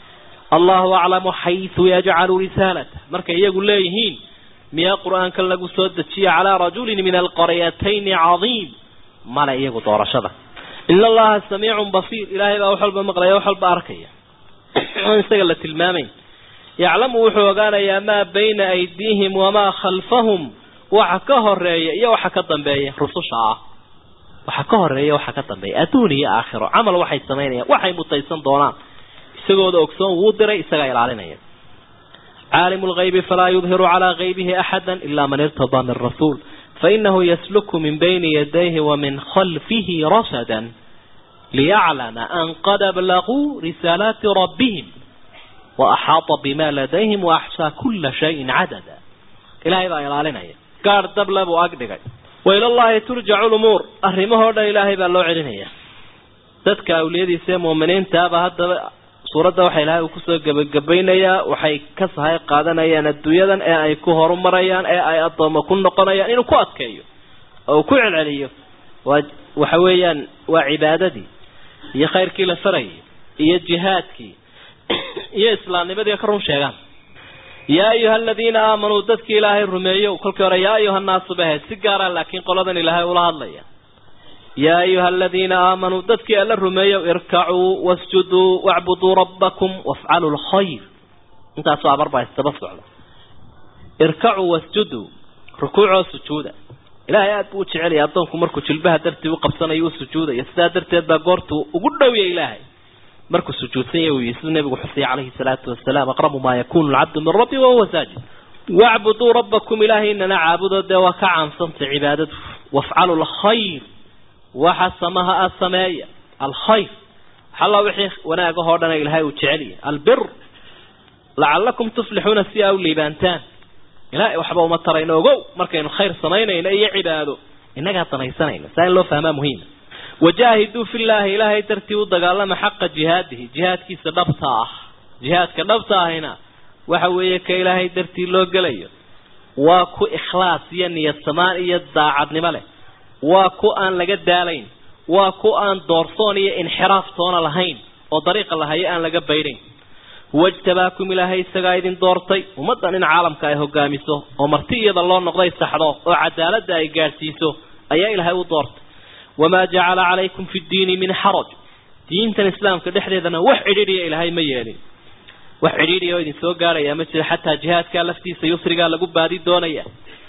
الله أعلم حيث يجعل رسالته مركا يقول ليهين ميا قرآن كان لقو سودتشي على رجل من القريتين عظيم ما لا يقو طورشده إن الله سميع بصير إلهي بقى وحل بمقرية وحل بأركية ونستقلت المامين يعلم وحوقان يا ما بين أيديهم وما خلفهم وحكاه الرأي يا وحكا الضنباية رسوشا وحكاه الرأي وحكا الضنباية أتوني يا آخر عمل وحي السمين وحي متيسان دونان يسقود أكسون ودري يسقايل علينا عالم الغيب فلا يظهر على غيبه أحدا إلا من ارتضى من الرسول فإنه يسلك من بين يديه ومن خلفه رشدا ليعلم أن قد بلغوا رسالات ربهم وأحاط بما لديهم وأحصى كل شيء عددا إلهي بقى يلالنا قال دبلب وأقدق وإلى الله ترجع الأمور أهرمه دا إلهي بقى الله علينا تدك أوليدي سيمو منين تابا هذا suurada waxa ilaahay uu ku soo gabagabeynaya waxay ka sahay qaadanayaan adduunyadan ee ay ku horumarayaan ee ay adoomo ku noqonayaan inuu ku adkeeyo oo ku celceliyo waxa weeyaan waa cibaadadii iyo khayrkii la faray iyo jihaadkii iyo islaamnimadii ka run sheegan yaa ayuha alladina aamanu dadki ilaahay rumeeyo kulkii hore yaa ayuha naasu bahay si gaar ah laakiin qoladan ilaahay ula hadlaya يا أيها الذين آمنوا ذاتك ألا الرمية اركعوا واسجدوا واعبدوا ربكم وافعلوا الخير انت أصعب أربعة استبصوا اركعوا واسجدوا ركوعوا وسجودا إلهي أتبوت شعالي أعطونكم مركو شلبها درتي وقبصنا يو سجودا يستادرت يدبا قورتو وقلوا يا إلهي مركو السجود سيوي يسلم نبي حسي عليه الصلاة والسلام أقرب ما يكون العبد من ربي وهو ساجد واعبدوا ربكم إلهي إننا عابدوا الدواك عن صمت عبادته وافعلوا الخير وحسمها السماية الخير حلا وحي وناقه هردنا إلهي وتعالي البر لعلكم تفلحون السياء والليبانتان إلهي وحبوا مطرين وقو مركين الخير صنعين إلهي عباده إنك هتنيسانين سائل الله فهما مهمة وجاهدوا في الله إلهي ترتيو دقال حق جهاده جهاد كيس نبطاه جهاد كنبطاه هنا وحويك إلهي ترتي له قليل واكو إخلاص يني السماء يدعى نمله واكو أن لقد دالين واكو أن دورصوني انحراف طونا لهين وطريق الله هي أن لقد بيرين واجتباكم إلى هاي السقايدين دورتي ومدن إن عالم كايه قامسه ومرتية الله نقضي السحضه وعدالة داي قارسيسه أي إلى هاي ودورت وما جعل عليكم في الدين من حرج دين الإسلام كدحري ذنا وحعيري إلى هاي ميالي وحعيري ويدين سوء قال يا مثل حتى جهات كالفتي سيسري قال لقب هذه الدونية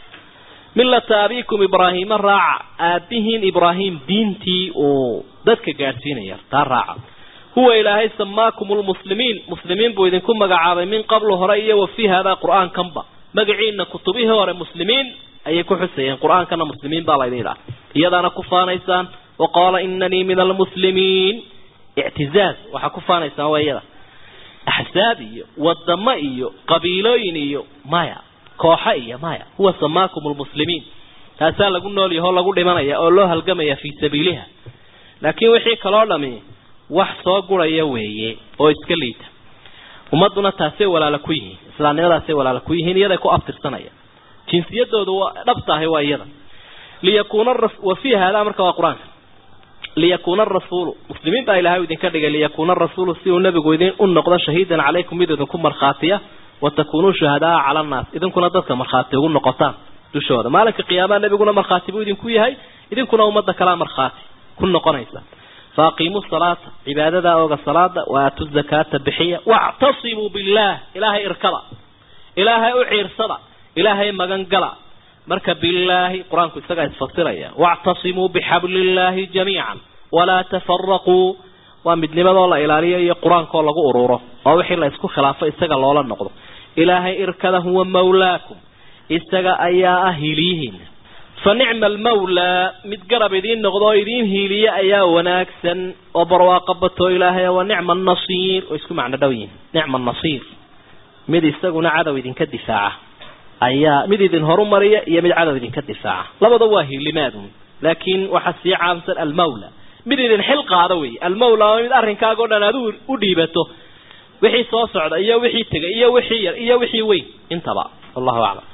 ملة أبيكم إبراهيم الراع أبيهن إبراهيم دينتي وذاتك قارسين يرتار راع هو إلهي سماكم المسلمين مسلمين بويدنكم مقعابا من قبل هرية وفي هذا قرآن كنبا مقعين كتبه ورى مسلمين أي كحسين قرآن كان مسلمين بالعيدين يدانا كفان إيسان وقال إنني من المسلمين اعتزاز وحكفان إيسان ويدا أحسابي والدمائي قبيلين مايا كوحي مايا هو سماكم المسلمين هذا لقلنا لي هو لقول لمن يقولها الجميع في سبيلها لكن وحي كلامي wax soo guraya weeye oo iska liita umaduna taasay walaala ku yihiin islaamnimadaasay walaala ku yihiin iyada ku aftirsanaya jinsiyadoodu waa dhabtahay waa iyada liyakuna wa fi hada marka waa quraanka liyakuna ar-rasuul muslimiin baa ilaahay idin ka dhigay liyakuna ar-rasuul si uu nabigu idin u noqdo shahiidan calaykum midooda ku marxaatiya wa takunu shuhadaa cala an-nas idinkuna dadka marxaati ugu noqotaan dushooda maalinka qiyaamada nabiguna marxaati buu idin ku yahay idinkuna ummadda kala marxaati ku noqonaysa فاقيموا الصلاة عبادة أو الصلاة وآتوا الزكاة بحية واعتصموا بالله إلهي إركضا إلهي أعير صلاة إلهي مغنقلا مركب بالله قرآن كل سقع يتفصيريا واعتصموا بحبل الله جميعا ولا تفرقوا ومدن ماذا الله إلهي قرآن كل أروره ووحي الله يسكو خلافة استقى الله ولا النقض إلهي إركضا هو مولاكم استقى أيا أهليهن فنعم المولى متقرب يدين نغضو يدين هيلية أيا وناكسا وبرواقبته إلهي ونعم النصير ويسكو معنا دوين نعم النصير مد يستقونا عدو يدين كالدفاعة أيا مد يدين هرم مريا يمد عدو يدين كالدفاعة لا بضواهي لماذا لكن وحسي عامسا المولى مد يدين حلقة عدوي المولى ومد أرهن كاقونا نادور أديبته وحي صوصعد إيا وحي تقى إيا وحي إيا وحي وي انتبع الله أعلم